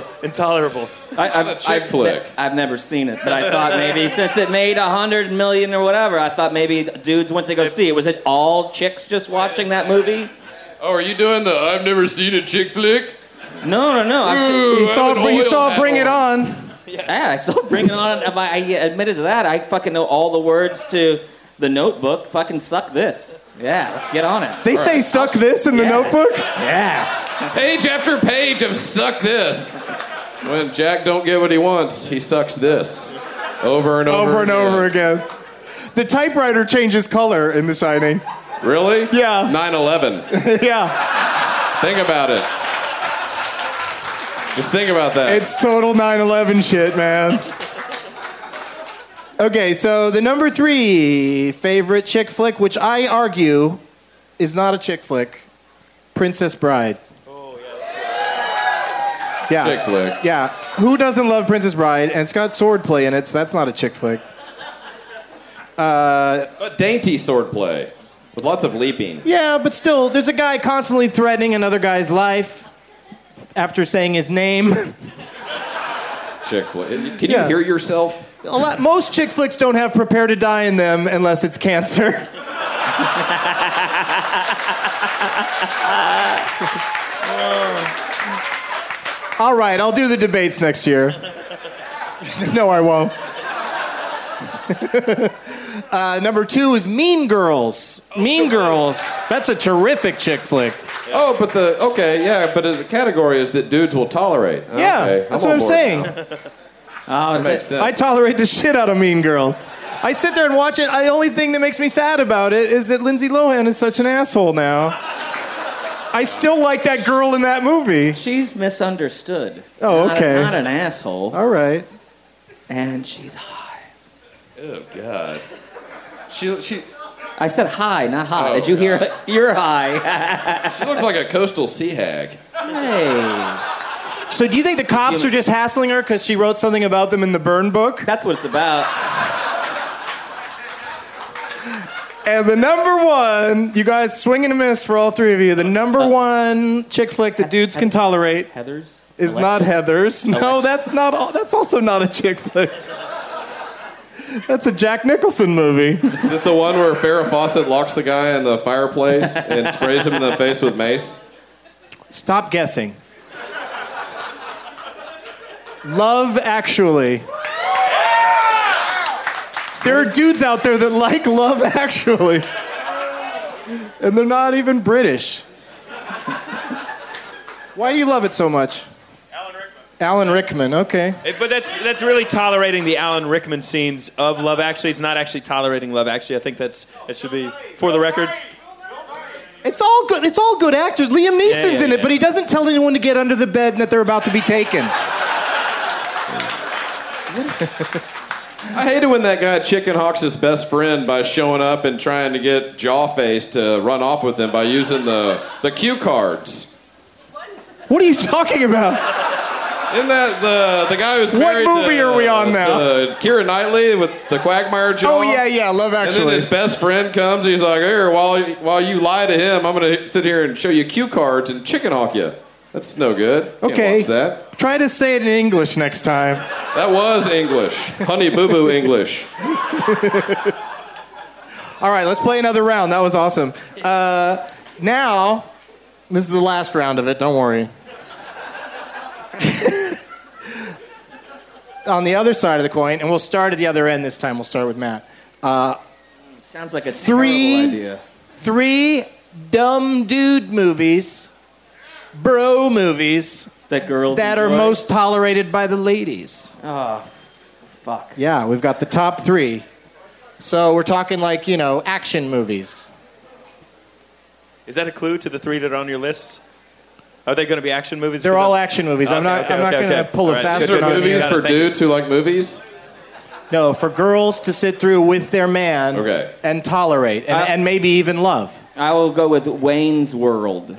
I've never seen it, but I thought maybe since it made 100 million or whatever, I thought maybe dudes went to go see it. Was it all chicks just watching that movie? Oh, are you doing the I've never seen a chick flick? No. You saw Bring It On. Yeah, I saw Bring It On. I admitted to that. I fucking know all the words to The Notebook. Fucking suck this. Yeah, let's get on it. They say suck this in The Notebook? Yeah. Page after page of suck this. When Jack don't get what he wants, he sucks this. Over and over again. The typewriter changes color in The Shining. Really? Yeah. 9/11. Yeah. Think about it. Just think about that. It's total 9/11 shit, man. Okay, so the number 3 favorite chick flick, which I argue is not a chick flick, Princess Bride. Oh, Yeah. Chick flick. Yeah. Who doesn't love Princess Bride? And it's got swordplay in it, so that's not a chick flick. A dainty swordplay with lots of leaping. Yeah, but still, there's a guy constantly threatening another guy's life after saying his name. Chick flick. Can you hear yourself? Most chick flicks don't have prepare to die in them unless it's cancer. All right, I'll do the debates next year. No, I won't. Number 2 is Mean Girls. Mean Girls. That's a terrific chick flick. Oh, but the category is that dudes will tolerate. Yeah, Okay, that's I'm what on I'm board saying. now. That makes sense. I tolerate the shit out of Mean Girls. I sit there and watch it. The only thing that makes me sad about it is that Lindsay Lohan is such an asshole now. I still like that girl in that movie. She's misunderstood. Oh, okay. Not an asshole. All right. And she's high. Oh, God. She. I said high, not high. Oh, Did you hear? You're high. She looks like a coastal sea hag. Hey. So do you think the cops are just hassling her because she wrote something about them in the burn book? That's what it's about. And the number 1, you guys swing and a miss for all 3 of you. The number 1 chick flick that dudes can tolerate Heathers? is not Heathers. No, that's not. That's also not a chick flick. That's a Jack Nicholson movie. Is it the one where Farrah Fawcett locks the guy in the fireplace and sprays him in the face with mace? Stop guessing. Love Actually. There are dudes out there that like Love Actually. And they're not even British. Why do you love it so much? Alan Rickman, okay. But that's really tolerating the Alan Rickman scenes of Love Actually. It's not actually tolerating Love Actually. I think that should be for the record. It's all good. It's all good actors. Liam Neeson's in it, yeah. but he doesn't tell anyone to get under the bed and that they're about to be taken. I hated when that guy chicken hawks his best friend by showing up and trying to get Jawface to run off with him by using the cue cards. What are you talking about? Isn't that the guy who's What married movie are we on now? Keira Knightley with the Quagmire jaw? Oh, yeah, Love Actually. And then his best friend comes, he's like, here, while you lie to him, I'm going to sit here and show you cue cards and chicken hawk you. That's no good. Can't Okay. watch that. Try to say it in English next time. That was English. Honey Boo Boo English. All right, let's play another round. That was awesome. Now, this is the last round of it. Don't worry. On the other side of the coin, and we'll start at the other end this time. We'll start with Matt. Sounds like a terrible idea. 3 dumb dude movies, bro movies, that girls that are enjoy. most tolerated by the ladies. Oh, fuck. Yeah, we've got the top 3. So we're talking like, action movies. Is that a clue to the 3 that are on your list? Are they going to be action movies? They're all action movies. I'm not going to pull a fast Is there one on movies you. for dudes who like movies? No, for girls to sit through with their man and tolerate and maybe even love. I will go with Wayne's World.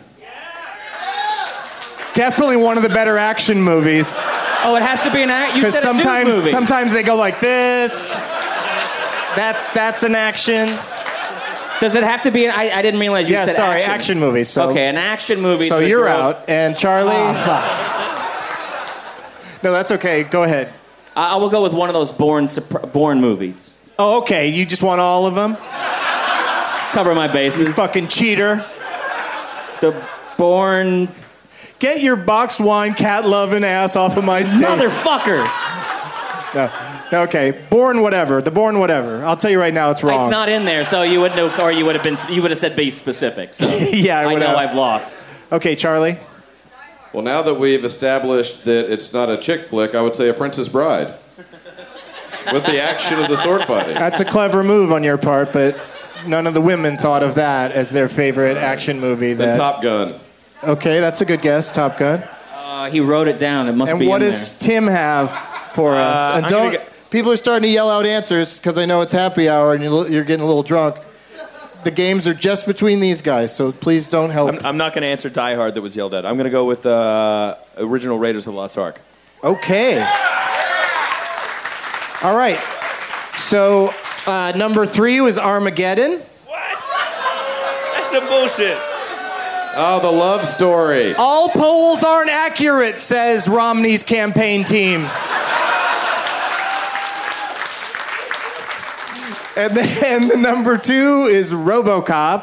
Definitely one of the better action movies. Oh, it has to be an action. Because sometimes they go like this. That's an action. Does it have to be? I didn't realize you said action movies. So, okay, an action movie. So to a you're girl. out, and Charlie. No, that's okay. Go ahead. I will go with one of those Bourne movies. Oh, okay. You just want all of them? Cover my bases. You fucking cheater. The Bourne. Get your box wine, cat loving ass off of my stage. Motherfucker. No. Okay, Bourne whatever. The Bourne whatever. I'll tell you right now, it's wrong. It's not in there, so you would know, or you would have said be specific. So yeah, I know I've lost. Okay, Charlie. Well, now that we've established that it's not a chick flick, I would say A Princess Bride. With the action of the sword fighting. That's a clever move on your part, but none of the women thought of that as their favorite action movie. Then Top Gun. Okay, that's a good guess. Top Gun. He wrote it down. It must And be what in does Tim have for us? And I'm don't. gonna People are starting to yell out answers because I know it's happy hour and you're getting a little drunk. The games are just between these guys, so please don't help. I'm not going to answer Die Hard that was yelled at. I'm going to go with original Raiders of the Lost Ark. Okay. All right. So number 3 was Armageddon. That's some bullshit. Oh, the love story. All polls aren't accurate, says Romney's campaign team. And then the number 2 is RoboCop.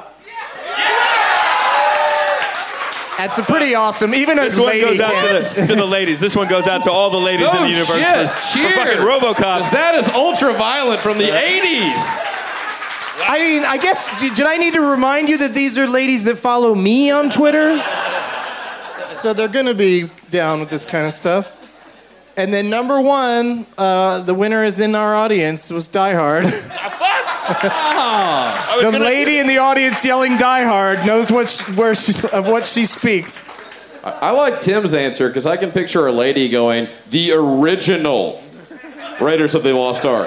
That's a pretty awesome. Even This a one lady goes out to the ladies. This one goes out to all the ladies in the universe for fucking RoboCop. That is ultra-violent from the 80s. I mean, I guess, did I need to remind you that these are ladies that follow me on Twitter? So they're going to be down with this kind of stuff. And then number 1, the winner is in our audience, was Die Hard. The lady in the audience yelling Die Hard knows what she speaks. I like Tim's answer because I can picture a lady going, the original Raiders of the Lost Ark.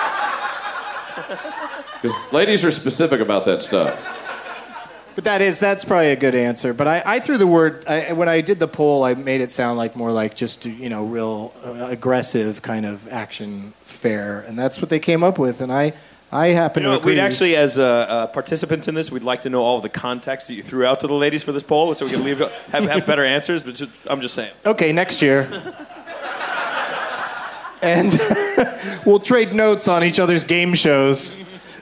Because ladies are specific about that stuff. But that's probably a good answer. But I threw the word, when I did the poll, I made it sound like more like just, real aggressive kind of action fare. And that's what they came up with. And I happen to agree. We'd actually, as participants in this, we'd like to know all of the context that you threw out to the ladies for this poll so we can have better answers. But I'm just saying. Okay, next year. And we'll trade notes on each other's game shows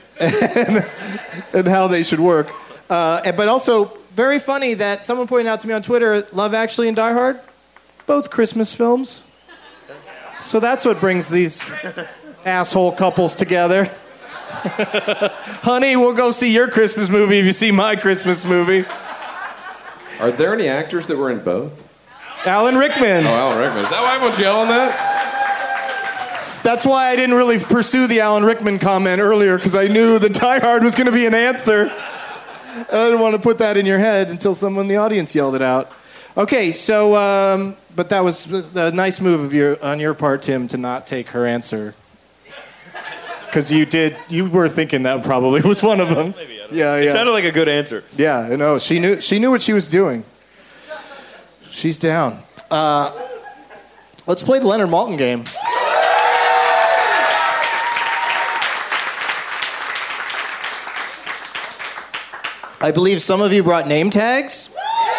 and how they should work. But also, very funny that someone pointed out to me on Twitter, Love Actually and Die Hard, both Christmas films. So that's what brings these asshole couples together. Honey, we'll go see your Christmas movie if you see my Christmas movie. Are there any actors that were in both? Alan Rickman. Oh, Alan Rickman. Is that why everyone's yelling that? That's why I didn't really pursue the Alan Rickman comment earlier, because I knew that Die Hard was going to be an answer. I didn't want to put that in your head until someone in the audience yelled it out. Okay, so, but that was a nice move on your part, Tim, to not take her answer. Because you were thinking that probably was one of them. Maybe, It sounded like a good answer. Yeah, I know. She knew what she was doing. She's down. Let's play the Leonard Maltin game. I believe some of you brought name tags.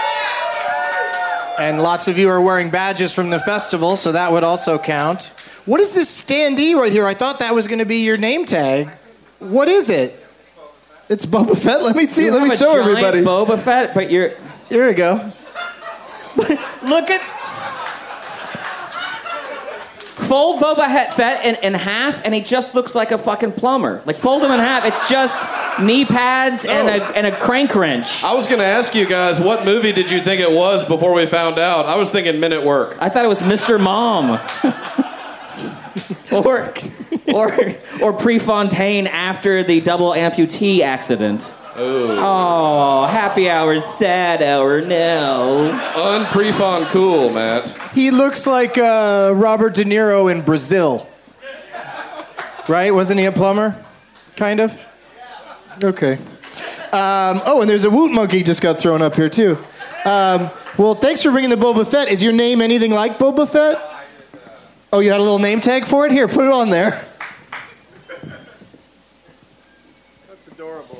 And lots of you are wearing badges from the festival, so that would also count. What is this standee right here? I thought that was going to be your name tag. What is it? It's Boba Fett? Let me see. Let me show everybody. Boba Fett, but you're... Here we go. Look at... Fold Boba Fett in half, and he just looks like a fucking plumber. Like, fold him in half. It's just knee pads and a crank wrench. I was going to ask you guys, what movie did you think it was before we found out? I was thinking Men at Work. I thought it was Mr. Mom. or Prefontaine after the double amputee accident. Oh, happy hour, sad hour now. Unprefon cool, Matt. He looks like Robert De Niro in Brazil. Right? Wasn't he a plumber? Kind of? Okay. And there's a Woot monkey just got thrown up here, too. Well, thanks for bringing the Boba Fett. Is your name anything like Boba Fett? Oh, you had a little name tag for it? Here, put it on there. That's adorable.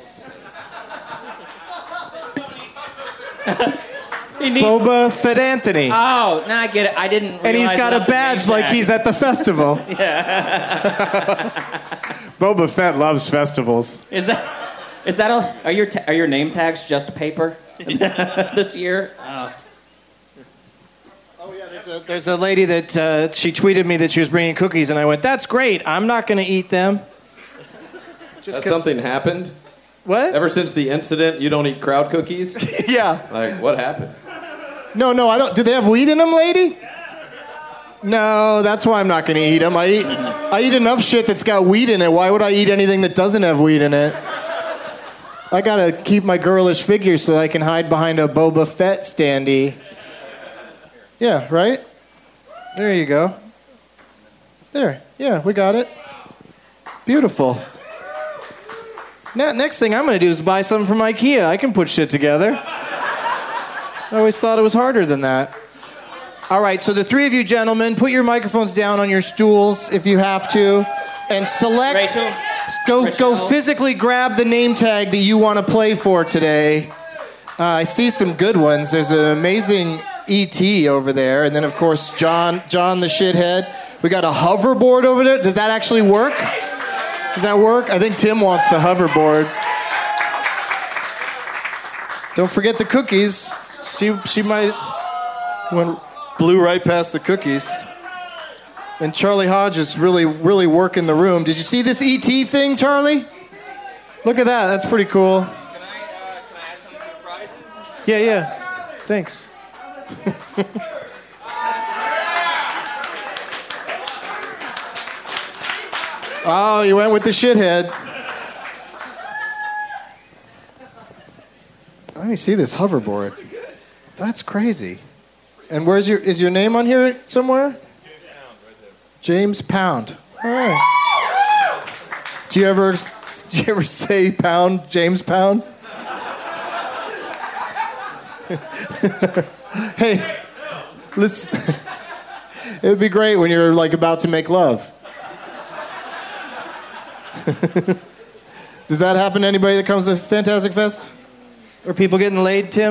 Boba Fett Anthony. Oh, now I get it. I didn't realize. And he's got a badge like he's at the festival. Yeah. Boba Fett loves festivals. Is that are your name tags just paper this year? Oh yeah, there's a lady that she tweeted me that she was bringing cookies, and I went, "That's great. I'm not going to eat them." Has something happened? What? Ever since the incident, you don't eat crowd cookies? Yeah. Like, what happened? No, I don't. Do they have weed in them, lady? No, that's why I'm not going to eat them. I eat enough shit that's got weed in it. Why would I eat anything that doesn't have weed in it? I got to keep my girlish figure so I can hide behind a Boba Fett standee. Yeah, right? There you go. There. Yeah, we got it. Beautiful. Now, next thing I'm going to do is buy something from IKEA. I can put shit together. I always thought it was harder than that. All right, so the three of you gentlemen, put your microphones down on your stools if you have to, and select. Rachel. Go physically grab the name tag that you want to play for today. I see some good ones. There's an amazing E.T. over there, and then of course John the shithead. We got a hoverboard over there. Does that actually work? Does that work? I think Tim wants the hoverboard. Don't forget the cookies. She might blew right past the cookies. And Charlie Hodge is really working the room. Did you see this E.T. thing, Charlie? Look at that. That's pretty cool. Can I add something to the prizes? Yeah. Thanks. Oh, you went with the shithead. Let me see this hoverboard. That's crazy. And is your name on here somewhere? James Pound. All right. Do you ever say Pound, James Pound? Hey, listen. It would be great when you're like about to make love. Does that happen to anybody that comes to Fantastic Fest? Or people getting laid, Tim?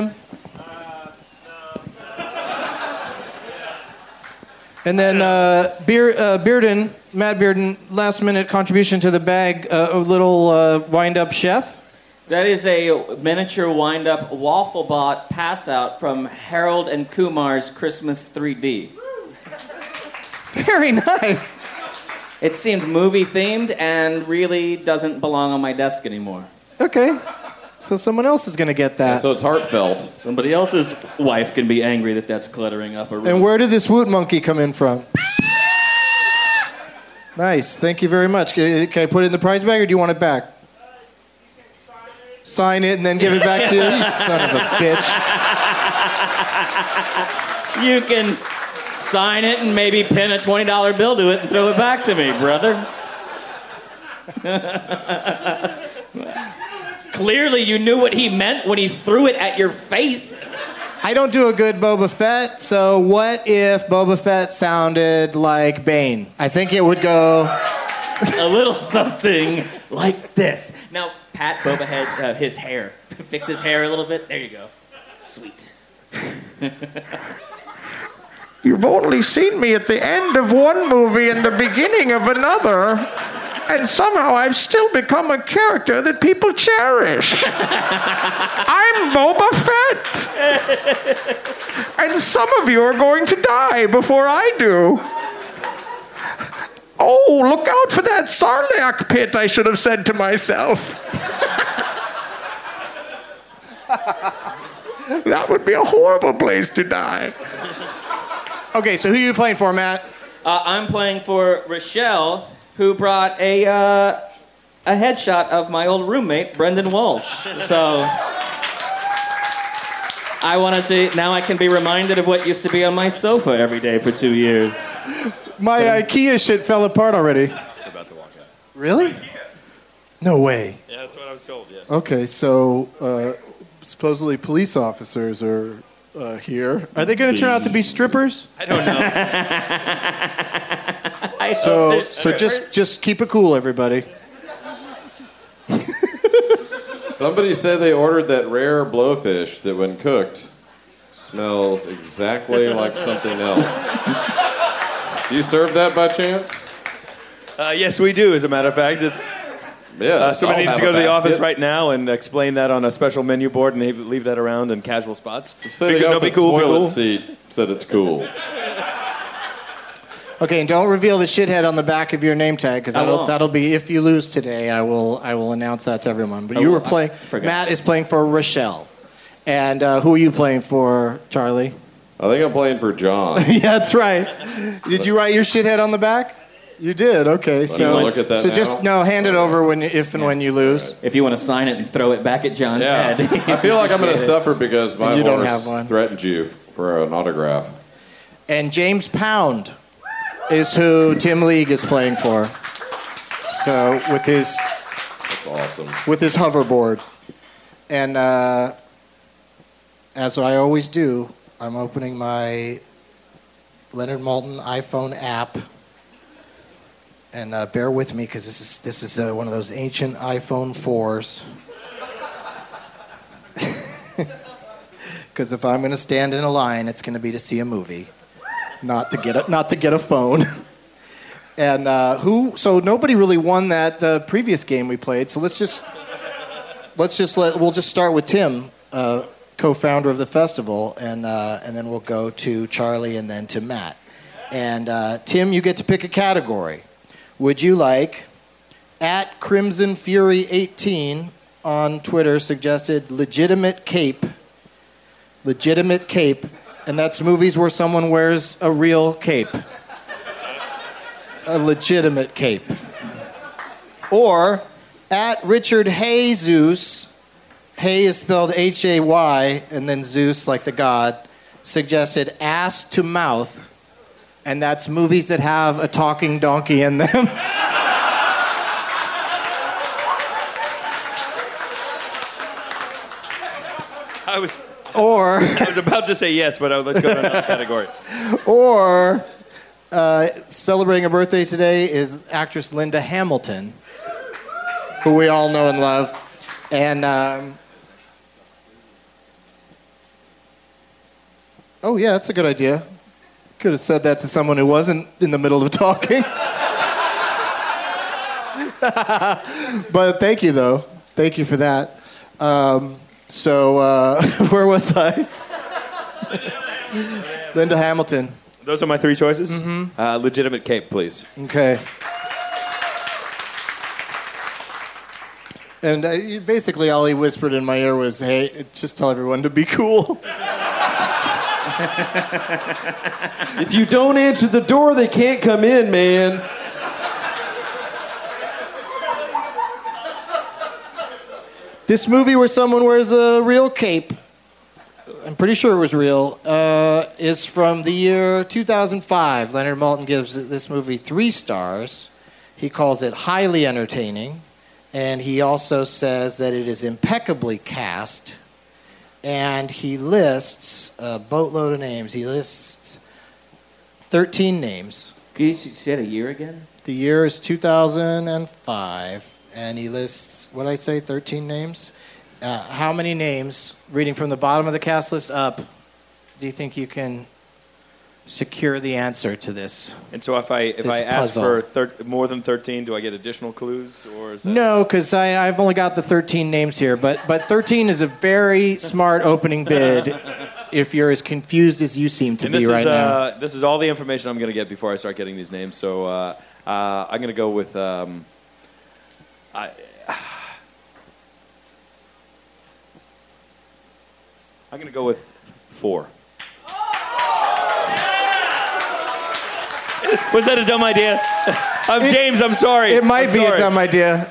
And then Matt Bearden, last minute contribution to the bag, a little wind-up chef. That is a miniature wind-up waffle bot pass out from Harold and Kumar's Christmas 3D. Very nice. It seemed movie-themed and really doesn't belong on my desk anymore. Okay. So someone else is going to get that. Yeah, so it's heartfelt. Somebody else's wife can be angry that that's cluttering up a room. And where did this woot monkey come in from? Nice. Thank you very much. Can I put it in the prize bag or do you want it back? Sign it and then give it back to you? You son of a bitch. You can sign it and maybe pin a $20 bill to it and throw it back to me, brother. Clearly you knew what he meant when he threw it at your face. I don't do a good Boba Fett, so what if Boba Fett sounded like Bane? I think it would go... A little something like this. Now, pat Boba Head, his hair. Fix his hair a little bit. There you go. Sweet. You've only seen me at the end of one movie and the beginning of another, and somehow I've still become a character that people cherish. I'm Boba Fett. And some of you are going to die before I do. Oh, look out for that Sarlacc pit, I should have said to myself. That would be a horrible place to die. Okay, so who are you playing for, Matt? I'm playing for Rochelle, who brought a headshot of my old roommate, Brendan Walsh. So I wanted to, now I can be reminded of what used to be on my sofa every day for 2 years. My IKEA shit fell apart already. It's about to walk out. Really? No way. Yeah, that's what I was told, yeah. Okay, so supposedly police officers are here. Are they going to turn out to be strippers? I don't know. So just keep it cool, everybody. Somebody said they ordered that rare blowfish that when cooked smells exactly like something else. Do you serve that by chance? Yes, we do, as a matter of fact. Somebody needs to go to the office right now and explain that on a special menu board and leave that around in casual spots. Setting up a toilet seat said it's cool. Okay, and don't reveal the shithead on the back of your name tag, because that'll be, if you lose today, I will announce that to everyone. But you were playing, Matt is playing for Rochelle. And who are you playing for, Charlie? I think I'm playing for John. Yeah, that's right. Did you write your shithead on the back? You did. Okay, so look at that so now? just hand it over when you lose. If you want to sign it and throw it back at John's head. I feel like I'm going to suffer because my you don't horse have one. threatened you for an autograph. And James Pound is who Tim League is playing for. So with his That's awesome. with his hoverboard. And as I always do, I'm opening my Leonard Maltin iPhone app. And bear with me because this is one of those ancient iPhone 4s. Because if I'm going to stand in a line, it's going to be to see a movie, not to get a phone. And so nobody really won that previous game we played. So we'll just start with Tim, co-founder of the festival, and then we'll go to Charlie and then to Matt. And Tim, you get to pick a category. Would you like at Crimson Fury 18 on Twitter suggested legitimate cape, and that's movies where someone wears a real cape, a legitimate cape. Or at Richard Jesus, Hay is spelled Hay, and then Zeus like the god, suggested ass to mouth, and that's movies that have a talking donkey in them. I was about to say yes, but let's go to another category. Or celebrating a birthday today is actress Linda Hamilton, who we all know and love. And oh yeah, that's a good idea. Could have said that to someone who wasn't in the middle of talking. But thank you, though. Thank you for that. So where was I? Linda Hamilton. Those are my three choices? Mm-hmm. Legitimate cape, please. Okay. And basically all he whispered in my ear was, hey, just tell everyone to be cool. If you don't answer the door, they can't come in, man. This movie where someone wears a real cape, I'm pretty sure it was real, is from the year 2005. Leonard Maltin gives this movie 3 stars. He calls it highly entertaining, and he also says that it is impeccably cast, and he lists a boatload of names. He lists 13 names. Can you say the year again? The year is 2005. And he lists, what did I say, 13 names? How many names, reading from the bottom of the cast list up, do you think you can secure the answer to this? And so if I ask for more than 13, do I get additional clues? Or is that... No, because I've only got the 13 names here. But 13 is a very smart opening bid if you're as confused as you seem to be right now. This is all the information I'm going to get before I start getting these names. So I'm going to go with... I'm going to go with 4. Was that a dumb idea? James, I'm sorry. It might be a dumb idea.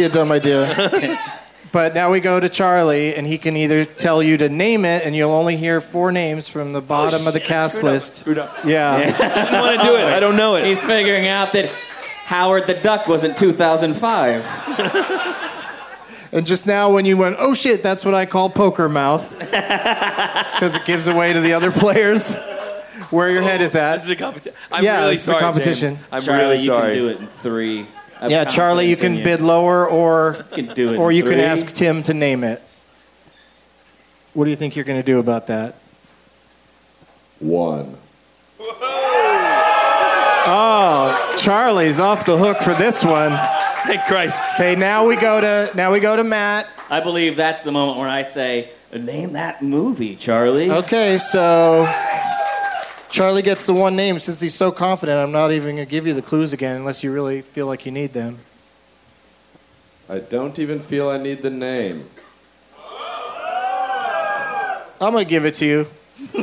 But now we go to Charlie, and he can either tell you to name it, and you'll only hear 4 names from the bottom of the cast list. Screwed up. Yeah. I don't want to do it. I don't know it. He's figuring out that Howard the Duck wasn't 2005. And just now when you went, oh shit, that's what I call poker mouth. Because it gives away to the other players where your head is at. This is a competition. I'm yeah, really it's sorry, a competition. James. I'm Charlie, really sorry. you can do it in 3. Yeah, Charlie, you can bid lower or you can do it or in you can 3. ask Tim to name it. What do you think you're going to do about that? 1. Oh, Charlie's off the hook for this one. Thank Christ. Okay, now we go to Matt. I believe that's the moment where I say, name that movie, Charlie. Okay, so Charlie gets the 1 name. Since he's so confident, I'm not even going to give you the clues again unless you really feel like you need them. I don't even feel I need the name. I'm going to give it to you.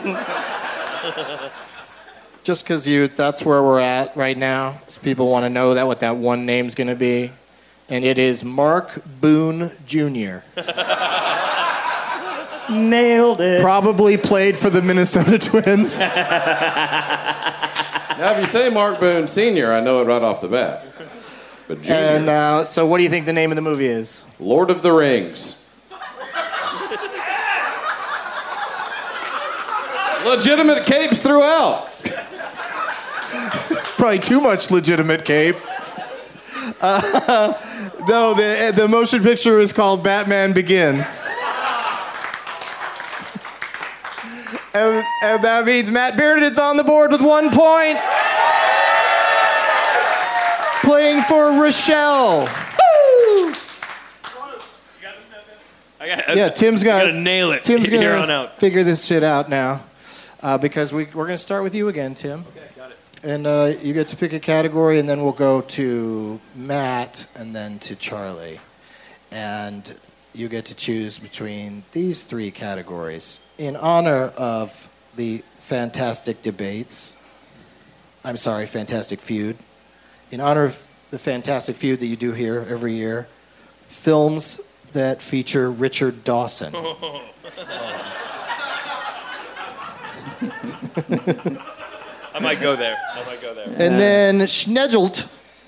Just because that's where we're at right now. So people want to know what that 1 name's going to be. And it is Mark Boone Jr. Nailed it. Probably played for the Minnesota Twins. Now, if you say Mark Boone Sr., I know it right off the bat. But Junior, And so what do you think the name of the movie is? Lord of the Rings. Legitimate capes throughout. Probably too much legitimate cape. No, the motion picture is called Batman Begins. And that means Matt Bearded is on the board with 1 point. Playing for Rochelle. Yeah, Tim's got to nail it. Tim's here on gonna out. figure this shit out now, because we're gonna start with you again, Tim. Okay, got it. And you get to pick a category, and then we'll go to Matt, and then to Charlie, and you get to choose between these 3 categories in honor of the Fantastic Debates. I'm sorry, Fantastic Feud. In honor of the Fantastic Feud that you do here every year, films that feature Richard Dawson. I might go there. And then Schnedelt,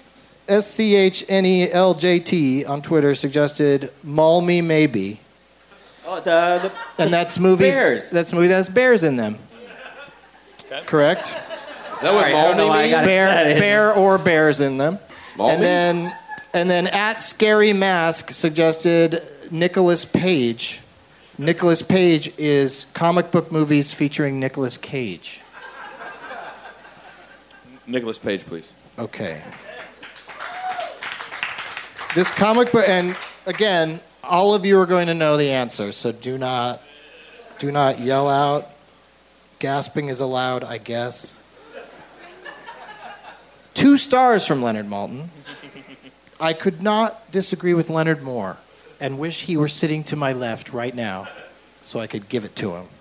SCHNELJT on Twitter suggested Maul Me Maybe. Oh, And that's movies. Bears. That's a movie that has bears in them. Okay. Correct? Is that what Sorry, I don't know Maul why I Me got means? excited. Bear or bears in them. Maul And Me? then at Scary Mask suggested Nicolas Page. Nicolas Page is comic book movies featuring Nicolas Cage. Nicolas Page, please. Okay. This comic book, and again, all of you are going to know the answer, so do not yell out. Gasping is allowed, I guess. 2 stars from Leonard Maltin. I could not disagree with Leonard more and wish he were sitting to my left right now so I could give it to him.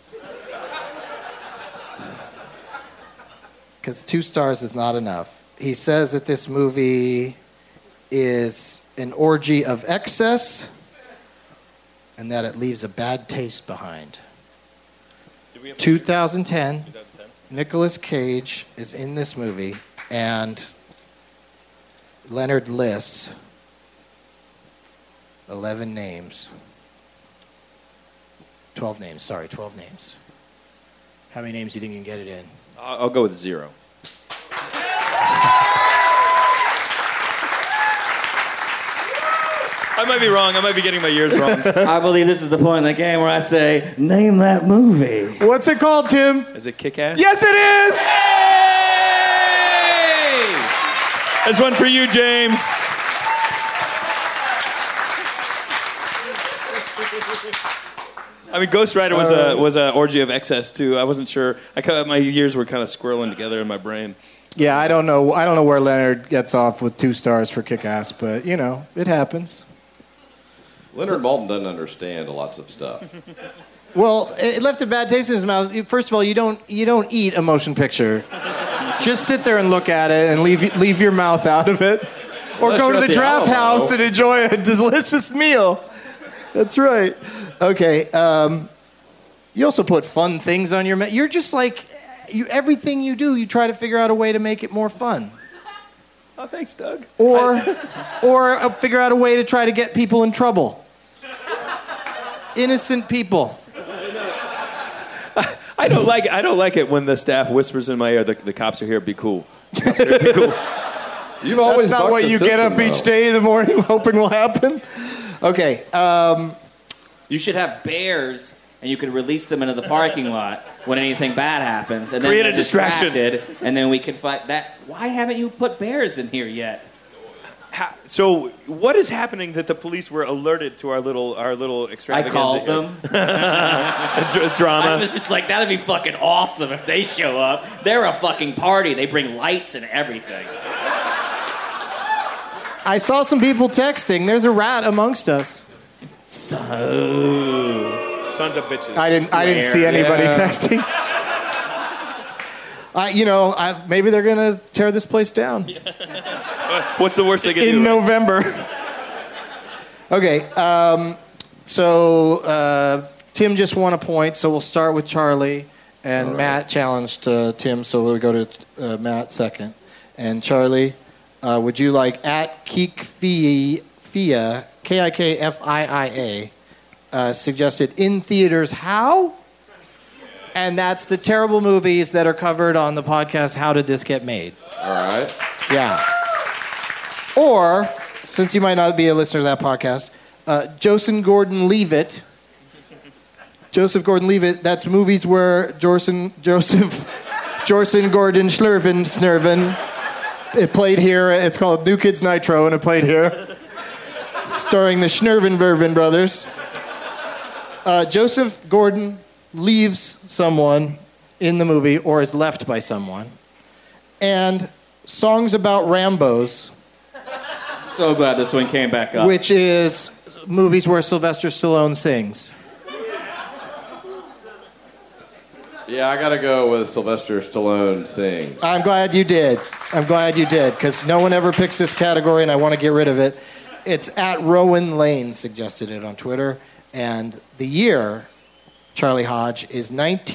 Because 2 stars is not enough. He says that this movie is an orgy of excess and that it leaves a bad taste behind. 2010, Nicolas Cage is in this movie, and Leonard lists 11 names. 12 names, sorry, 12 names. How many names do you think you can get it in? I'll go with 0. I might be wrong. I might be getting my years wrong. I believe this is the point in the game where I say, name that movie. What's it called, Tim? Is it Kick-Ass? Yes, it is! Hey! There's one for you, James. I mean, Ghost Rider was a orgy of excess too. I wasn't sure. My years were kind of swirling together in my brain. Yeah, I don't know where Leonard gets off with 2 stars for Kick-Ass, but it happens. Leonard Maltin doesn't understand lots of stuff. Well, it left a bad taste in his mouth. First of all, you don't eat a motion picture. Just sit there and look at it and leave your mouth out of it, or Unless go you're to at the the draft Alamo. house and enjoy a delicious meal. That's right. Okay. You also put fun things on your menu. You're just like everything you do. You try to figure out a way to make it more fun. Oh, thanks, Doug. Or figure out a way to try to get people in trouble. Innocent people. I don't like it when the staff whispers in my ear, the cops are here, be cool. Cops are here, be cool. You've always That's not bucked what the you get system, up each though. day in the morning hoping will happen. Okay. You should have bears, and you could release them into the parking lot when anything bad happens. And then Create a they're distraction. distracted, and then we could fight that. Why haven't you put bears in here yet? So what is happening that the police were alerted to our little I extravaganza? called them. Drama. I was just like, that'd be fucking awesome if they show up. They're a fucking party. They bring lights and everything. I saw some people texting. There's a rat amongst us. Sons of bitches. I didn't see anybody texting. Maybe they're gonna tear this place down What's the worst they can do? in November. Okay, so Tim just won a point, so we'll start with Charlie. And Matt challenged Tim, so we'll go to Matt second. And Charlie, would you like at Kikfia, Kikfiia, suggested in theaters how? And that's the terrible movies that are covered on the podcast, How Did This Get Made? All right. Yeah. Or, since you might not be a listener to that podcast, Joseph Gordon-Levitt. Joseph Gordon-Levitt, that's movies where Joseph Gordon-Schlurven, it played here. It's called New Kids Nitro, and it played here. Starring the Schnurven brothers. Joseph Gordon leaves someone in the movie or is left by someone. And songs about Rambos. So glad this one came back up. Which is movies where Sylvester Stallone sings. Yeah, I gotta go with Sylvester Stallone sings. I'm glad you did, because no one ever picks this category, and I want to get rid of it. It's at Rowan Lane suggested it on Twitter, and the year, Charlie Hodge, is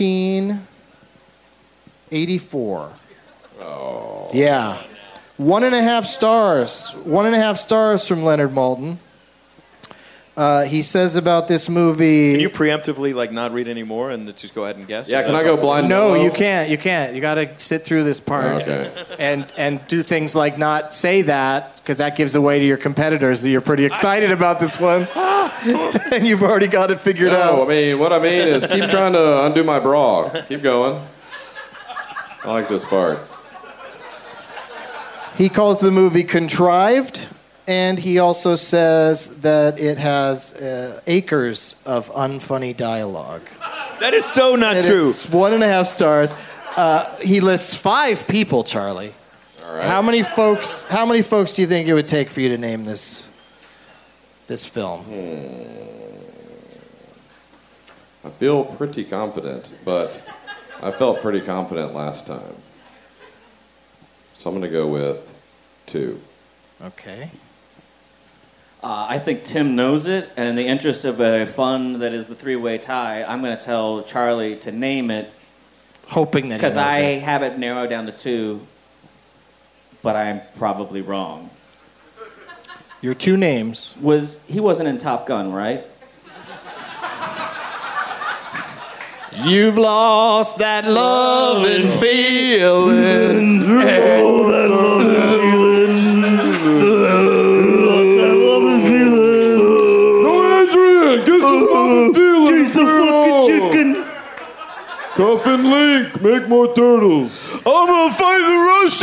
1984. Oh. Yeah. 1.5 stars. 1.5 stars from Leonard Maltin. He says about this movie... Can you preemptively not read any more and just go ahead and guess? Yeah, can I go blind? No, you can't. You got to sit through this part. Okay. And do things like not say that, because that gives away to your competitors that you're pretty excited about this one. And you've already got it figured out. What I mean is keep trying to undo my bra. Keep going. I like this part. He calls the movie contrived, and he also says that it has acres of unfunny dialogue. That is so not true. It's 1.5 stars. He lists 5 people, Charlie. All right. How many folks do you think it would take for you to name this film? I feel pretty confident, but I felt pretty confident last time. So I'm going to go with 2. Okay. I think Tim knows it, and in the interest of a fun that is the three-way tie, I'm going to tell Charlie to name it. Hoping that he knows because I it. have it narrowed down to 2, but I'm probably wrong. Your 2 names. He wasn't in Top Gun, right? You've lost that love and feeling. Oh, that love and feeling. No, Adrian, get the love and feeling. Chase the fucking chicken. Coffin Link, make more turtles. I'm gonna fight the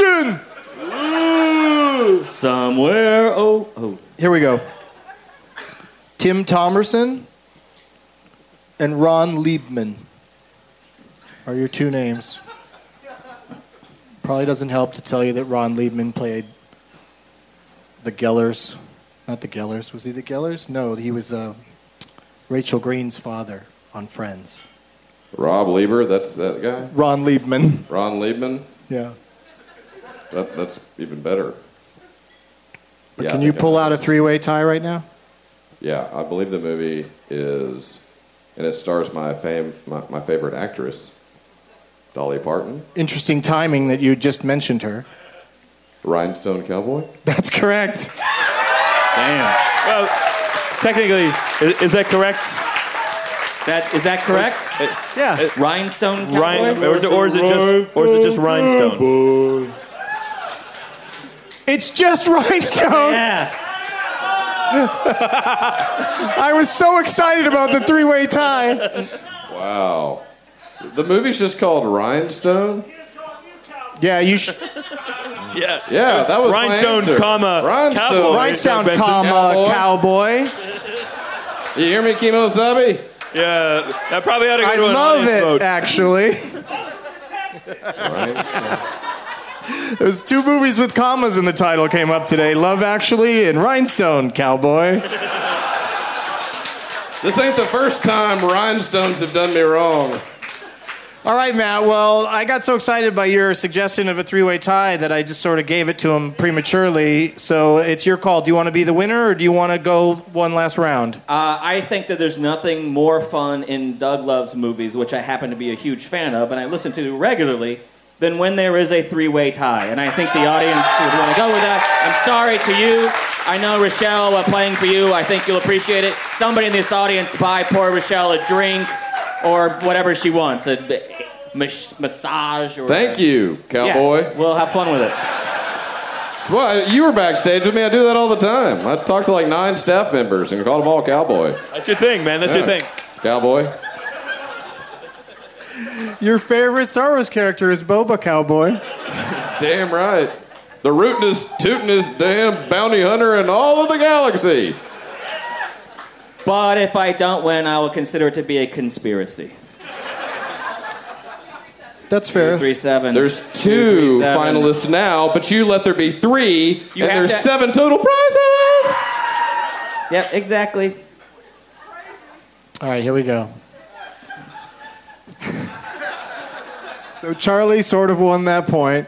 Russian. Somewhere. Oh. Here we go. Tim Thomerson and Ron Liebman are your 2 names. Probably doesn't help to tell you that Ron Liebman played the Gellers. Not the Gellers. Was he the Gellers? No, he was Rachel Green's father on Friends. Rob Lieber, that's that guy? Ron Liebman. Ron Liebman? Yeah. That's even better. But Yeah, can I you think pull out a 3-way tie right now? Yeah, I believe the movie is, and it stars my favorite actress, Dolly Parton. Interesting timing that you just mentioned her. Rhinestone Cowboy? That's correct. Damn. Well, technically, is that correct? Is that correct? Yeah. Rhinestone Cowboy? Or is it just Rhinestone? It's just Rhinestone. Yeah. I was so excited about the 3-way tie. Wow. The movie's just called Rhinestone? Yeah, you should. Yeah, that was Rhinestone, my answer. Rhinestone, Cowboy. Rhinestone, cowboy. You hear me, Kimosabe? Yeah, that probably ought to go I to an love audience it, vote. actually. There's 2 movies with commas in the title came up today. Love Actually and Rhinestone, cowboy. This ain't the first time rhinestones have done me wrong. All right, Matt. Well, I got so excited by your suggestion of a three-way tie that I just sort of gave it to him prematurely. So it's your call. Do you want to be the winner, or do you want to go one last round? I think that there's nothing more fun in Doug Love's movies, which I happen to be a huge fan of and I listen to regularly, than when there is a three-way tie. And I think the audience would want to go with that. I'm sorry to you. I know Rochelle playing for you. I think you'll appreciate it. Somebody in this audience buy poor Rochelle a drink or whatever she wants, a massage. Or Thank you, cowboy. Yeah, we'll have fun with it. Well, you were backstage with me. I do that all the time. I talked to like 9 staff members and called them all cowboy. That's your thing, man. That's your thing. Cowboy. Your favorite Star Wars character is Boba Cowboy. Damn right. The rootinest, tootinest damn bounty hunter in all of the galaxy. But if I don't win, I will consider it to be a conspiracy. That's fair. 237. There's 2 finalists now, but you let there be 3, and there's 7 total prizes. Yep, exactly. All right, here we go. So Charlie sort of won that point.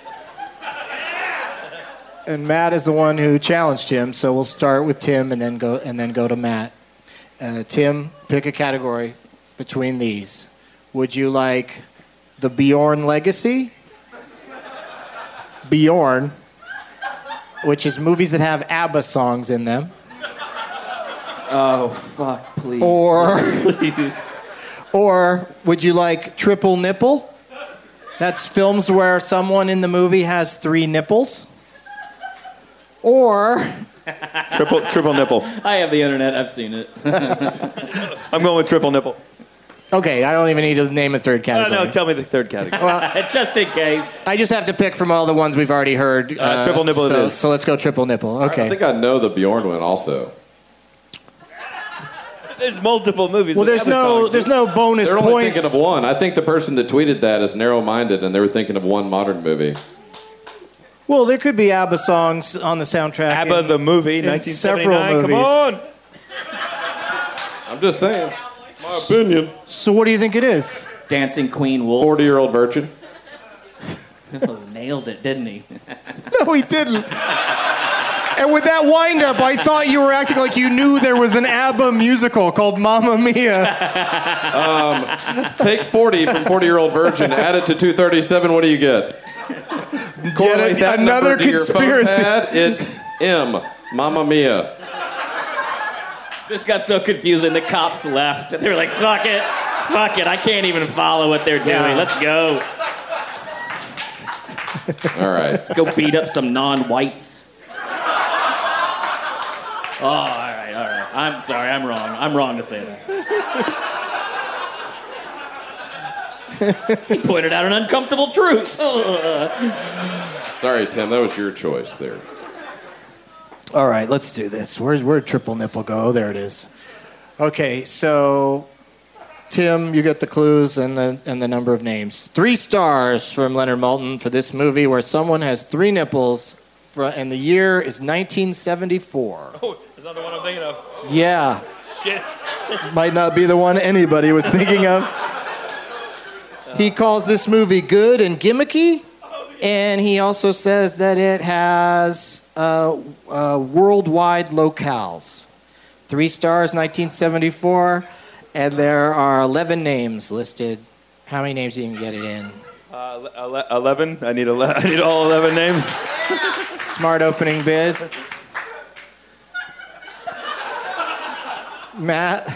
And Matt is the one who challenged him, so we'll start with Tim and then go to Matt. Tim, pick a category between these. Would you like the Bjorn Legacy? Bjorn, which is movies that have ABBA songs in them. Oh, fuck, please. Or, please. Or would you like Triple Nipple? That's films where someone in the movie has 3 nipples. Or... Triple nipple. I have the internet. I've seen it. I'm going with triple nipple. Okay, I don't even need to name a third category. No, tell me the third category. Well, just in case. I just have to pick from all the ones we've already heard. Triple nipple it is. So let's go triple nipple. Okay. I think I know the Bjorn one also. There's multiple movies. Well, there's no bonus They're only points. thinking of one. I think the person that tweeted that is narrow-minded, and they were thinking of one modern movie. Well, there could be ABBA songs on the soundtrack. ABBA the movie, 1979. Come on. I'm just saying. My opinion. So what do you think it is? Dancing Queen Wolf. 40-year-old virgin. Oh, nailed it, didn't he? No, he didn't. And with that wind-up, I thought you were acting like you knew there was an ABBA musical called Mamma Mia. Take 40 from 40-year-old virgin, add it to 237, what do you get? Correlate that another number to your phone conspiracy. pad, it's M. Mamma Mia. This got so confusing, the cops left. They were like, fuck it, I can't even follow what they're doing. Yeah. Let's go. All right. Let's go beat up some non-whites. Oh, all right. I'm sorry, I'm wrong. I'm wrong to say that. He pointed out an uncomfortable truth. Sorry, Tim, that was your choice there. All right, let's do this. Where'd triple nipple go? There it is. Okay, so Tim, you get the clues and the number of names. 3 stars from Leonard Maltin for this movie where someone has 3 nipples, and the year is 1974. Oh, is that the one I'm thinking of? Yeah. Shit. Might not be the one anybody was thinking of. He calls this movie good and gimmicky, and he also says that it has worldwide locales. 3 stars, 1974, and there are 11 names listed. How many names do you can get it in? 11. I need all 11 names. Smart opening bid. Matt?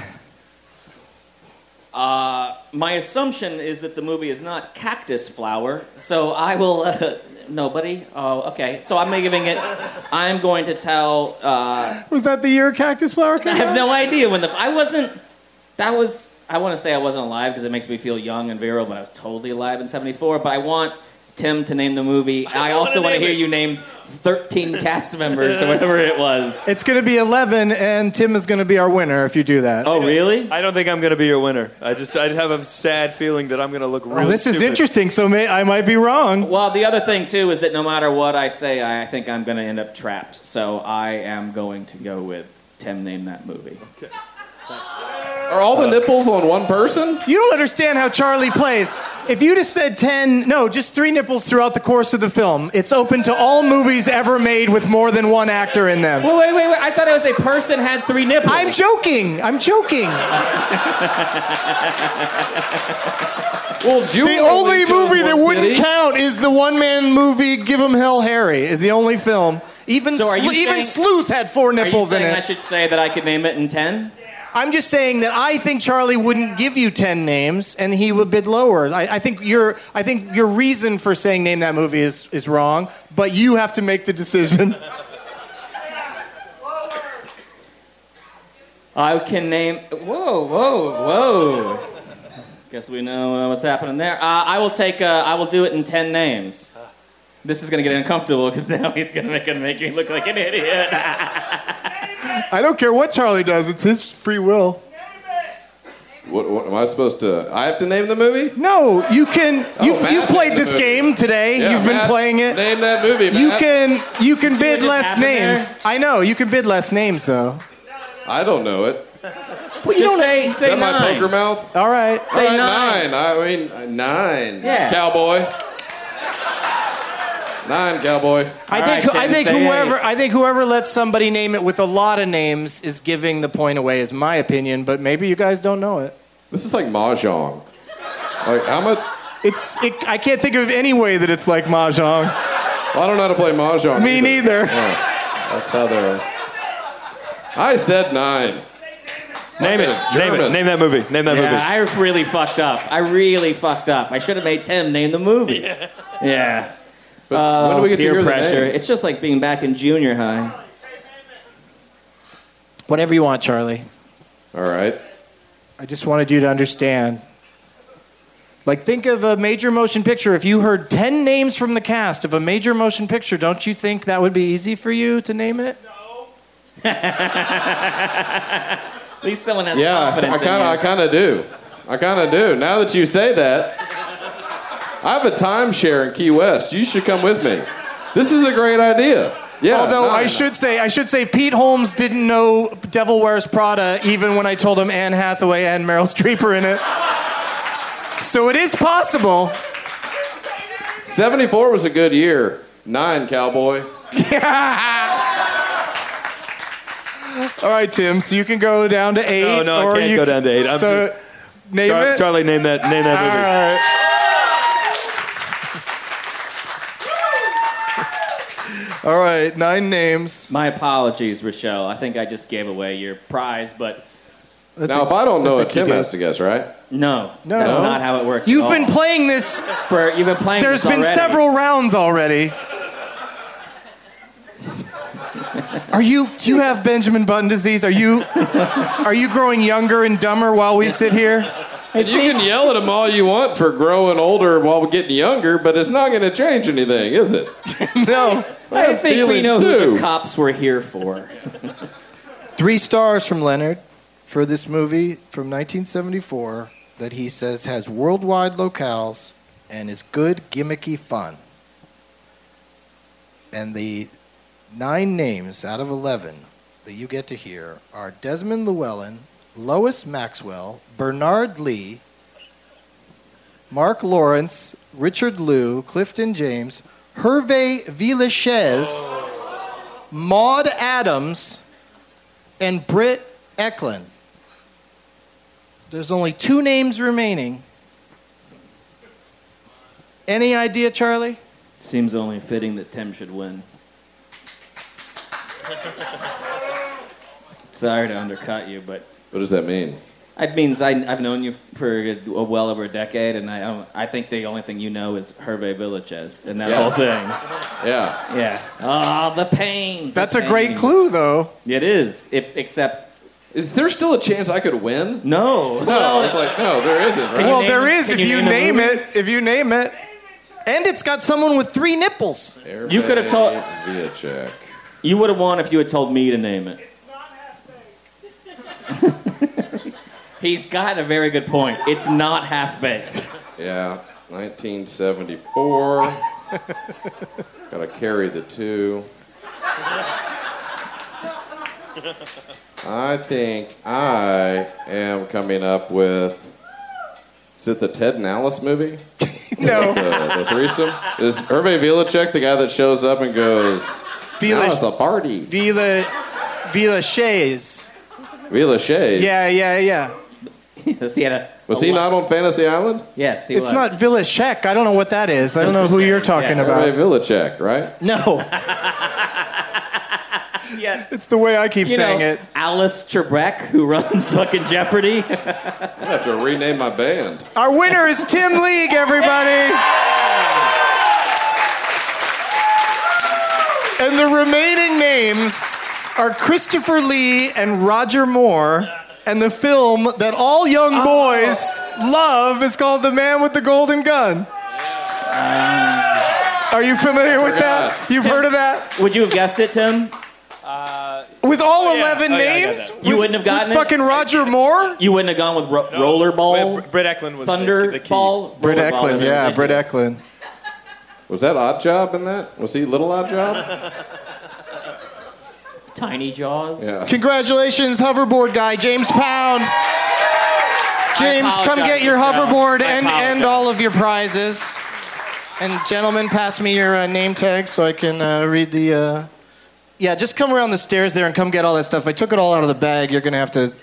My assumption is that the movie is not Cactus Flower, so I will... nobody? Oh, okay. So I'm going to tell... Was that the year Cactus Flower came I have out? no idea when I want to say I wasn't alive because it makes me feel young and virile, but I was totally alive in 74, but I want Tim to name the movie. I also want to hear you name 13 cast members or whatever it was. It's going to be 11, and Tim is going to be our winner if you do that. Oh, really? I don't think I'm going to be your winner. I have a sad feeling that I'm going to look really This is stupid. interesting, so I might be wrong. Well, the other thing, too, is that no matter what I say, I think I'm going to end up trapped. So I am going to go with Tim name that movie. Okay. Are all the nipples on one person? You don't understand how Charlie plays. If you just said 10, no, just 3 nipples throughout the course of the film. It's open to all movies ever made with more than one actor in them. Well, wait. I thought it was a person had 3 nipples. I'm joking. Well, the only movie that wouldn't count is the one-man movie Give 'Em Hell Harry is the only film. Even Sleuth had 4 nipples in it. I should say that I could name it in 10? I'm just saying that I think Charlie wouldn't give you 10 names, and he would bid lower. I think your reason for saying name that movie is wrong, but you have to make the decision. I can name. Whoa! Guess we know what's happening there. I will do it in 10 names. This is gonna get uncomfortable because now he's gonna make me look like an idiot. I don't care what Charlie does; it's his free will. What am I supposed to? I have to name the movie? No, you can. You've played this game today. Yeah, you've been playing it. Name that movie, Matt. You can bid less names. I know you can bid less names though. I don't know it. Well, you don't say Is that 9. my poker mouth? All right. Say All right, 9. 9. I mean 9. Yeah. Cowboy. 9, cowboy. I think whoever lets somebody name it with a lot of names is giving the point away, is my opinion. But maybe you guys don't know it. This is like mahjong. Like how much? I can't think of any way that it's like mahjong. Well, I don't know how to play mahjong. Me neither. Oh, that's how they're. I said 9. Name it. Name that movie. Yeah, I really fucked up. I should have made Tim name the movie. Yeah. But when do we get to peer hear the pressure. names? It's just like being back in junior high. Whatever you want, Charlie. All right. I just wanted you to understand. Like, think of a major motion picture. If you heard 10 names from the cast of a major motion picture, don't you think that would be easy for you to name it? At least someone has I confidence in you. kind of do. Now that you say that, I have a timeshare in Key West. You should come with me. This is a great idea. Yeah. Although I should say Pete Holmes didn't know Devil Wears Prada even when I told him Anne Hathaway and Meryl Streep are in it. So it is possible. 74 was a good year. 9, cowboy. All right, Tim. So you can go down to 8. No, I can't go down to 8. Name it. Charlie, name that movie. All right. All right, 9 names. My apologies, Rochelle. I think I just gave away your prize, but... Now, if I don't know it, Tim has to guess, right? No. That's not how it works. You've been playing this... You've been playing There's this been already. several rounds already. Do you have Benjamin Button disease? Are you growing younger and dumber while we sit here? You can yell at them all you want for growing older while we're getting younger, but it's not going to change anything, is it? No. I think we know who too. the cops were here for. 3 stars from Leonard for this movie from 1974 that he says has worldwide locales and is good, gimmicky fun. And the 9 names out of 11 that you get to hear are Desmond Llewellyn, Lois Maxwell, Bernard Lee, Mark Lawrence, Richard Liu, Clifton James, Hervé Villechaize, Maud Adams, and Britt Eklund. There's only 2 names remaining. Any idea, Charlie? Seems only fitting that Tim should win. Sorry to undercut you, but... What does that mean? It means I've known you for well over a decade, and I think the only thing you know is Hervé Villechaize and that whole thing. Yeah. Yeah. Oh, the pain. That's a great clue, though. It is, except... Is there still a chance I could win? No. No, it's like, no, there isn't, right? Well, there is if you name it. If you name it. And it's got someone with 3 nipples. You could have told... Viacek. You would have won if you had told me to name it. He's got a very good point. It's not half-baked. Yeah, 1974. Gotta carry the 2. I think I am coming up with. Is it the Ted and Alice movie? No. The threesome? Is Hervé Villacek the guy that shows up and goes, now it's a party? Villachez. Villachez? Yeah. Was he not on Fantasy Island? Yes, he It's was. not Villacek. I don't know what that is. I don't know who you're talking about. Hervé Villacek, right? No. Yes. It's the way I keep saying it. Alice Trebek, who runs fucking Jeopardy. I have to rename my band. Our winner is Tim League, everybody. And the remaining names are Christopher Lee and Roger Moore. And the film that all young boys love is called The Man with the Golden Gun. Are you familiar with that? You've heard of that? Would you have guessed it, Tim? With all 11 names? You wouldn't have gotten with fucking Roger Moore? You wouldn't have gone with Rollerball? Britt Eklund was Thunder the key. Ball? Britt Rollerball Eklund, would have yeah, been Britt ridiculous. Eklund. Was that Odd Job in that? Was he Little Odd Job? Tiny Jaws? Yeah. Congratulations, hoverboard guy, James Pound. James, come apologize, get your Michelle. hoverboard I and apologize. all of your prizes. And gentlemen, pass me your name tag so I can read the... Yeah, just come around the stairs there and come get all that stuff. I took it all out of the bag. You're gonna have to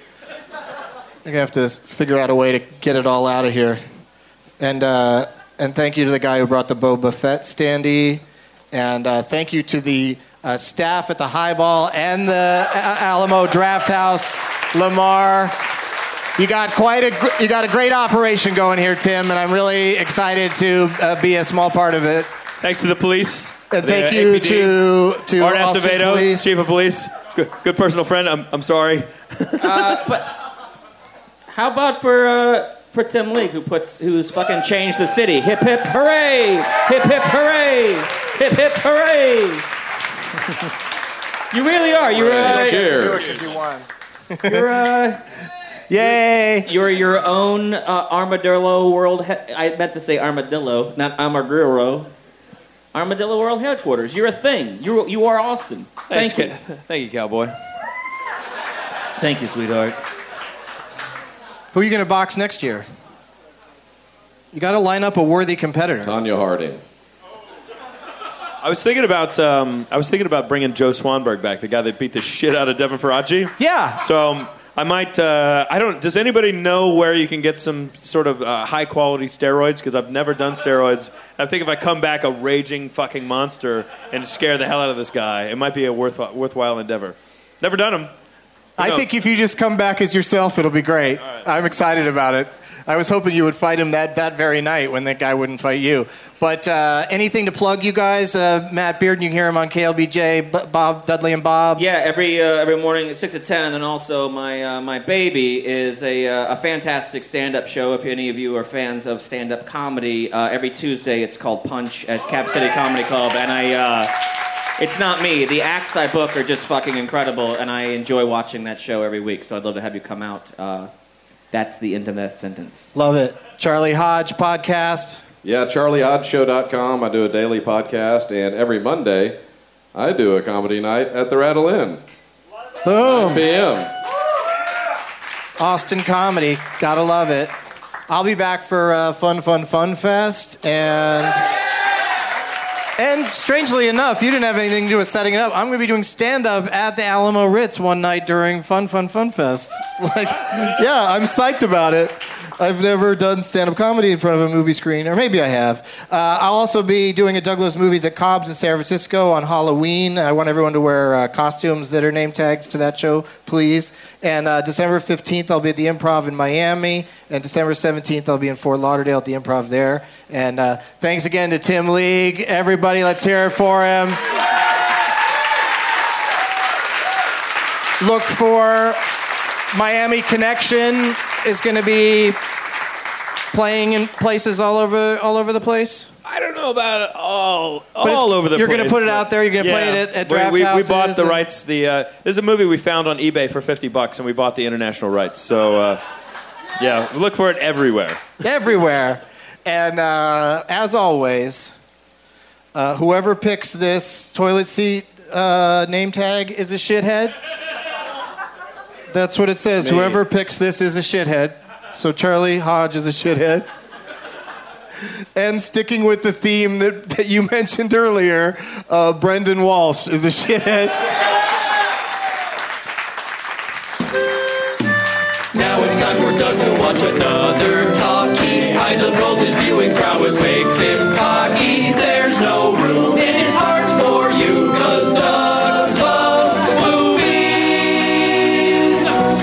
figure out a way to get it all out of here. And thank you to the guy who brought the Boba Fett standee. And thank you to the staff at the Highball and the Alamo Draft House, Lamar. You got a great operation going here, Tim, and I'm really excited to be a small part of it. Thanks to the police. And the thank you APD, to Art Austin Acevedo, Police. Chief of Police, good personal friend. I'm sorry. But how about for Tim League, who's fucking changed the city? Hip hip hooray! Hip hip hooray! Hip hip hooray! You really are. Cheers. You're Yay! You're your own armadillo world. I meant to say armadillo, not armadillo. Armadillo World Headquarters. You're a thing. You are Austin. Thank you. Thank you, cowboy. Thank you, sweetheart. Who are you going to box next year? You got to line up a worthy competitor. Tanya Harding. I was thinking about bringing Joe Swanberg back, the guy that beat the shit out of Devin Faraci. Yeah. So I might. Does anybody know where you can get some sort of high quality steroids? Because I've never done steroids. I think if I come back a raging fucking monster and scare the hell out of this guy, it might be a worthwhile endeavor. Never done them. I think if you just come back as yourself, it'll be great. Right. I'm excited about it. I was hoping you would fight him that very night when that guy wouldn't fight you. But anything to plug, you guys? Matt Bearden, you can hear him on KLBJ, Bob, Dudley and Bob. Yeah, every morning at 6 to 10, and then also my baby is a fantastic stand-up show. If any of you are fans of stand-up comedy, every Tuesday it's called Punch at Cap City Comedy Club, and it's not me. The acts I book are just fucking incredible, and I enjoy watching that show every week. So I'd love to have you come out. That's the end of that sentence. Love it. Charlie Hodge podcast. Yeah, CharlieHodgeShow.com. I do a daily podcast, and every Monday I do a comedy night at the Rattle Inn. Boom. 9 p.m. Austin comedy. Gotta love it. I'll be back for Fun Fest, and strangely enough, you didn't have anything to do with setting it up. I'm going to be doing stand-up at the Alamo Ritz one night during Fun Fest. Yeah, I'm psyched about it. I've never done stand-up comedy in front of a movie screen, or maybe I have. I'll also be doing a Douglas Movies at Cobb's in San Francisco on Halloween. I want everyone to wear costumes that are name tags to that show, please. And December 15th, I'll be at the Improv in Miami. And December 17th, I'll be in Fort Lauderdale at the Improv there. And thanks again to Tim League. Everybody, let's hear it for him. Look for Miami Connection is going to be playing in places all over the place. I don't know about it all But over the place. you're going to put it out there. You're going to play it at draft we houses. bought the rights. There's a movie we found on eBay for $50, and we bought the international rights. So yeah, look for it everywhere. Everywhere. And as always, whoever picks this toilet seat name tag is a shithead. That's what it says. Me. Whoever picks this is a shithead. So Charlie Hodge is a shithead. And sticking with the theme that you mentioned earlier, Brendan Walsh is a shithead. Now it's time for Doug to watch another talkie. Eyes of gold, his viewing prowess makes him cocky. There's no room in his heart for you, 'cause Doug loves movies.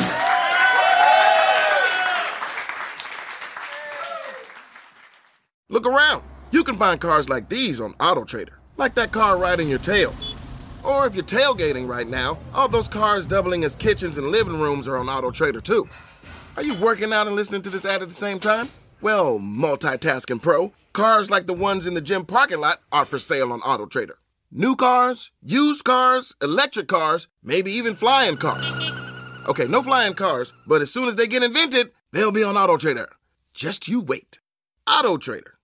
Look around. You can find cars like these on AutoTrader, like that car riding your tail. Or if you're tailgating right now, all those cars doubling as kitchens and living rooms are on AutoTrader too. Are you working out and listening to this ad at the same time? Well, multitasking pro, cars like the ones in the gym parking lot are for sale on AutoTrader. New cars, used cars, electric cars, maybe even flying cars. Okay, no flying cars, but as soon as they get invented, they'll be on AutoTrader. Just you wait. AutoTrader.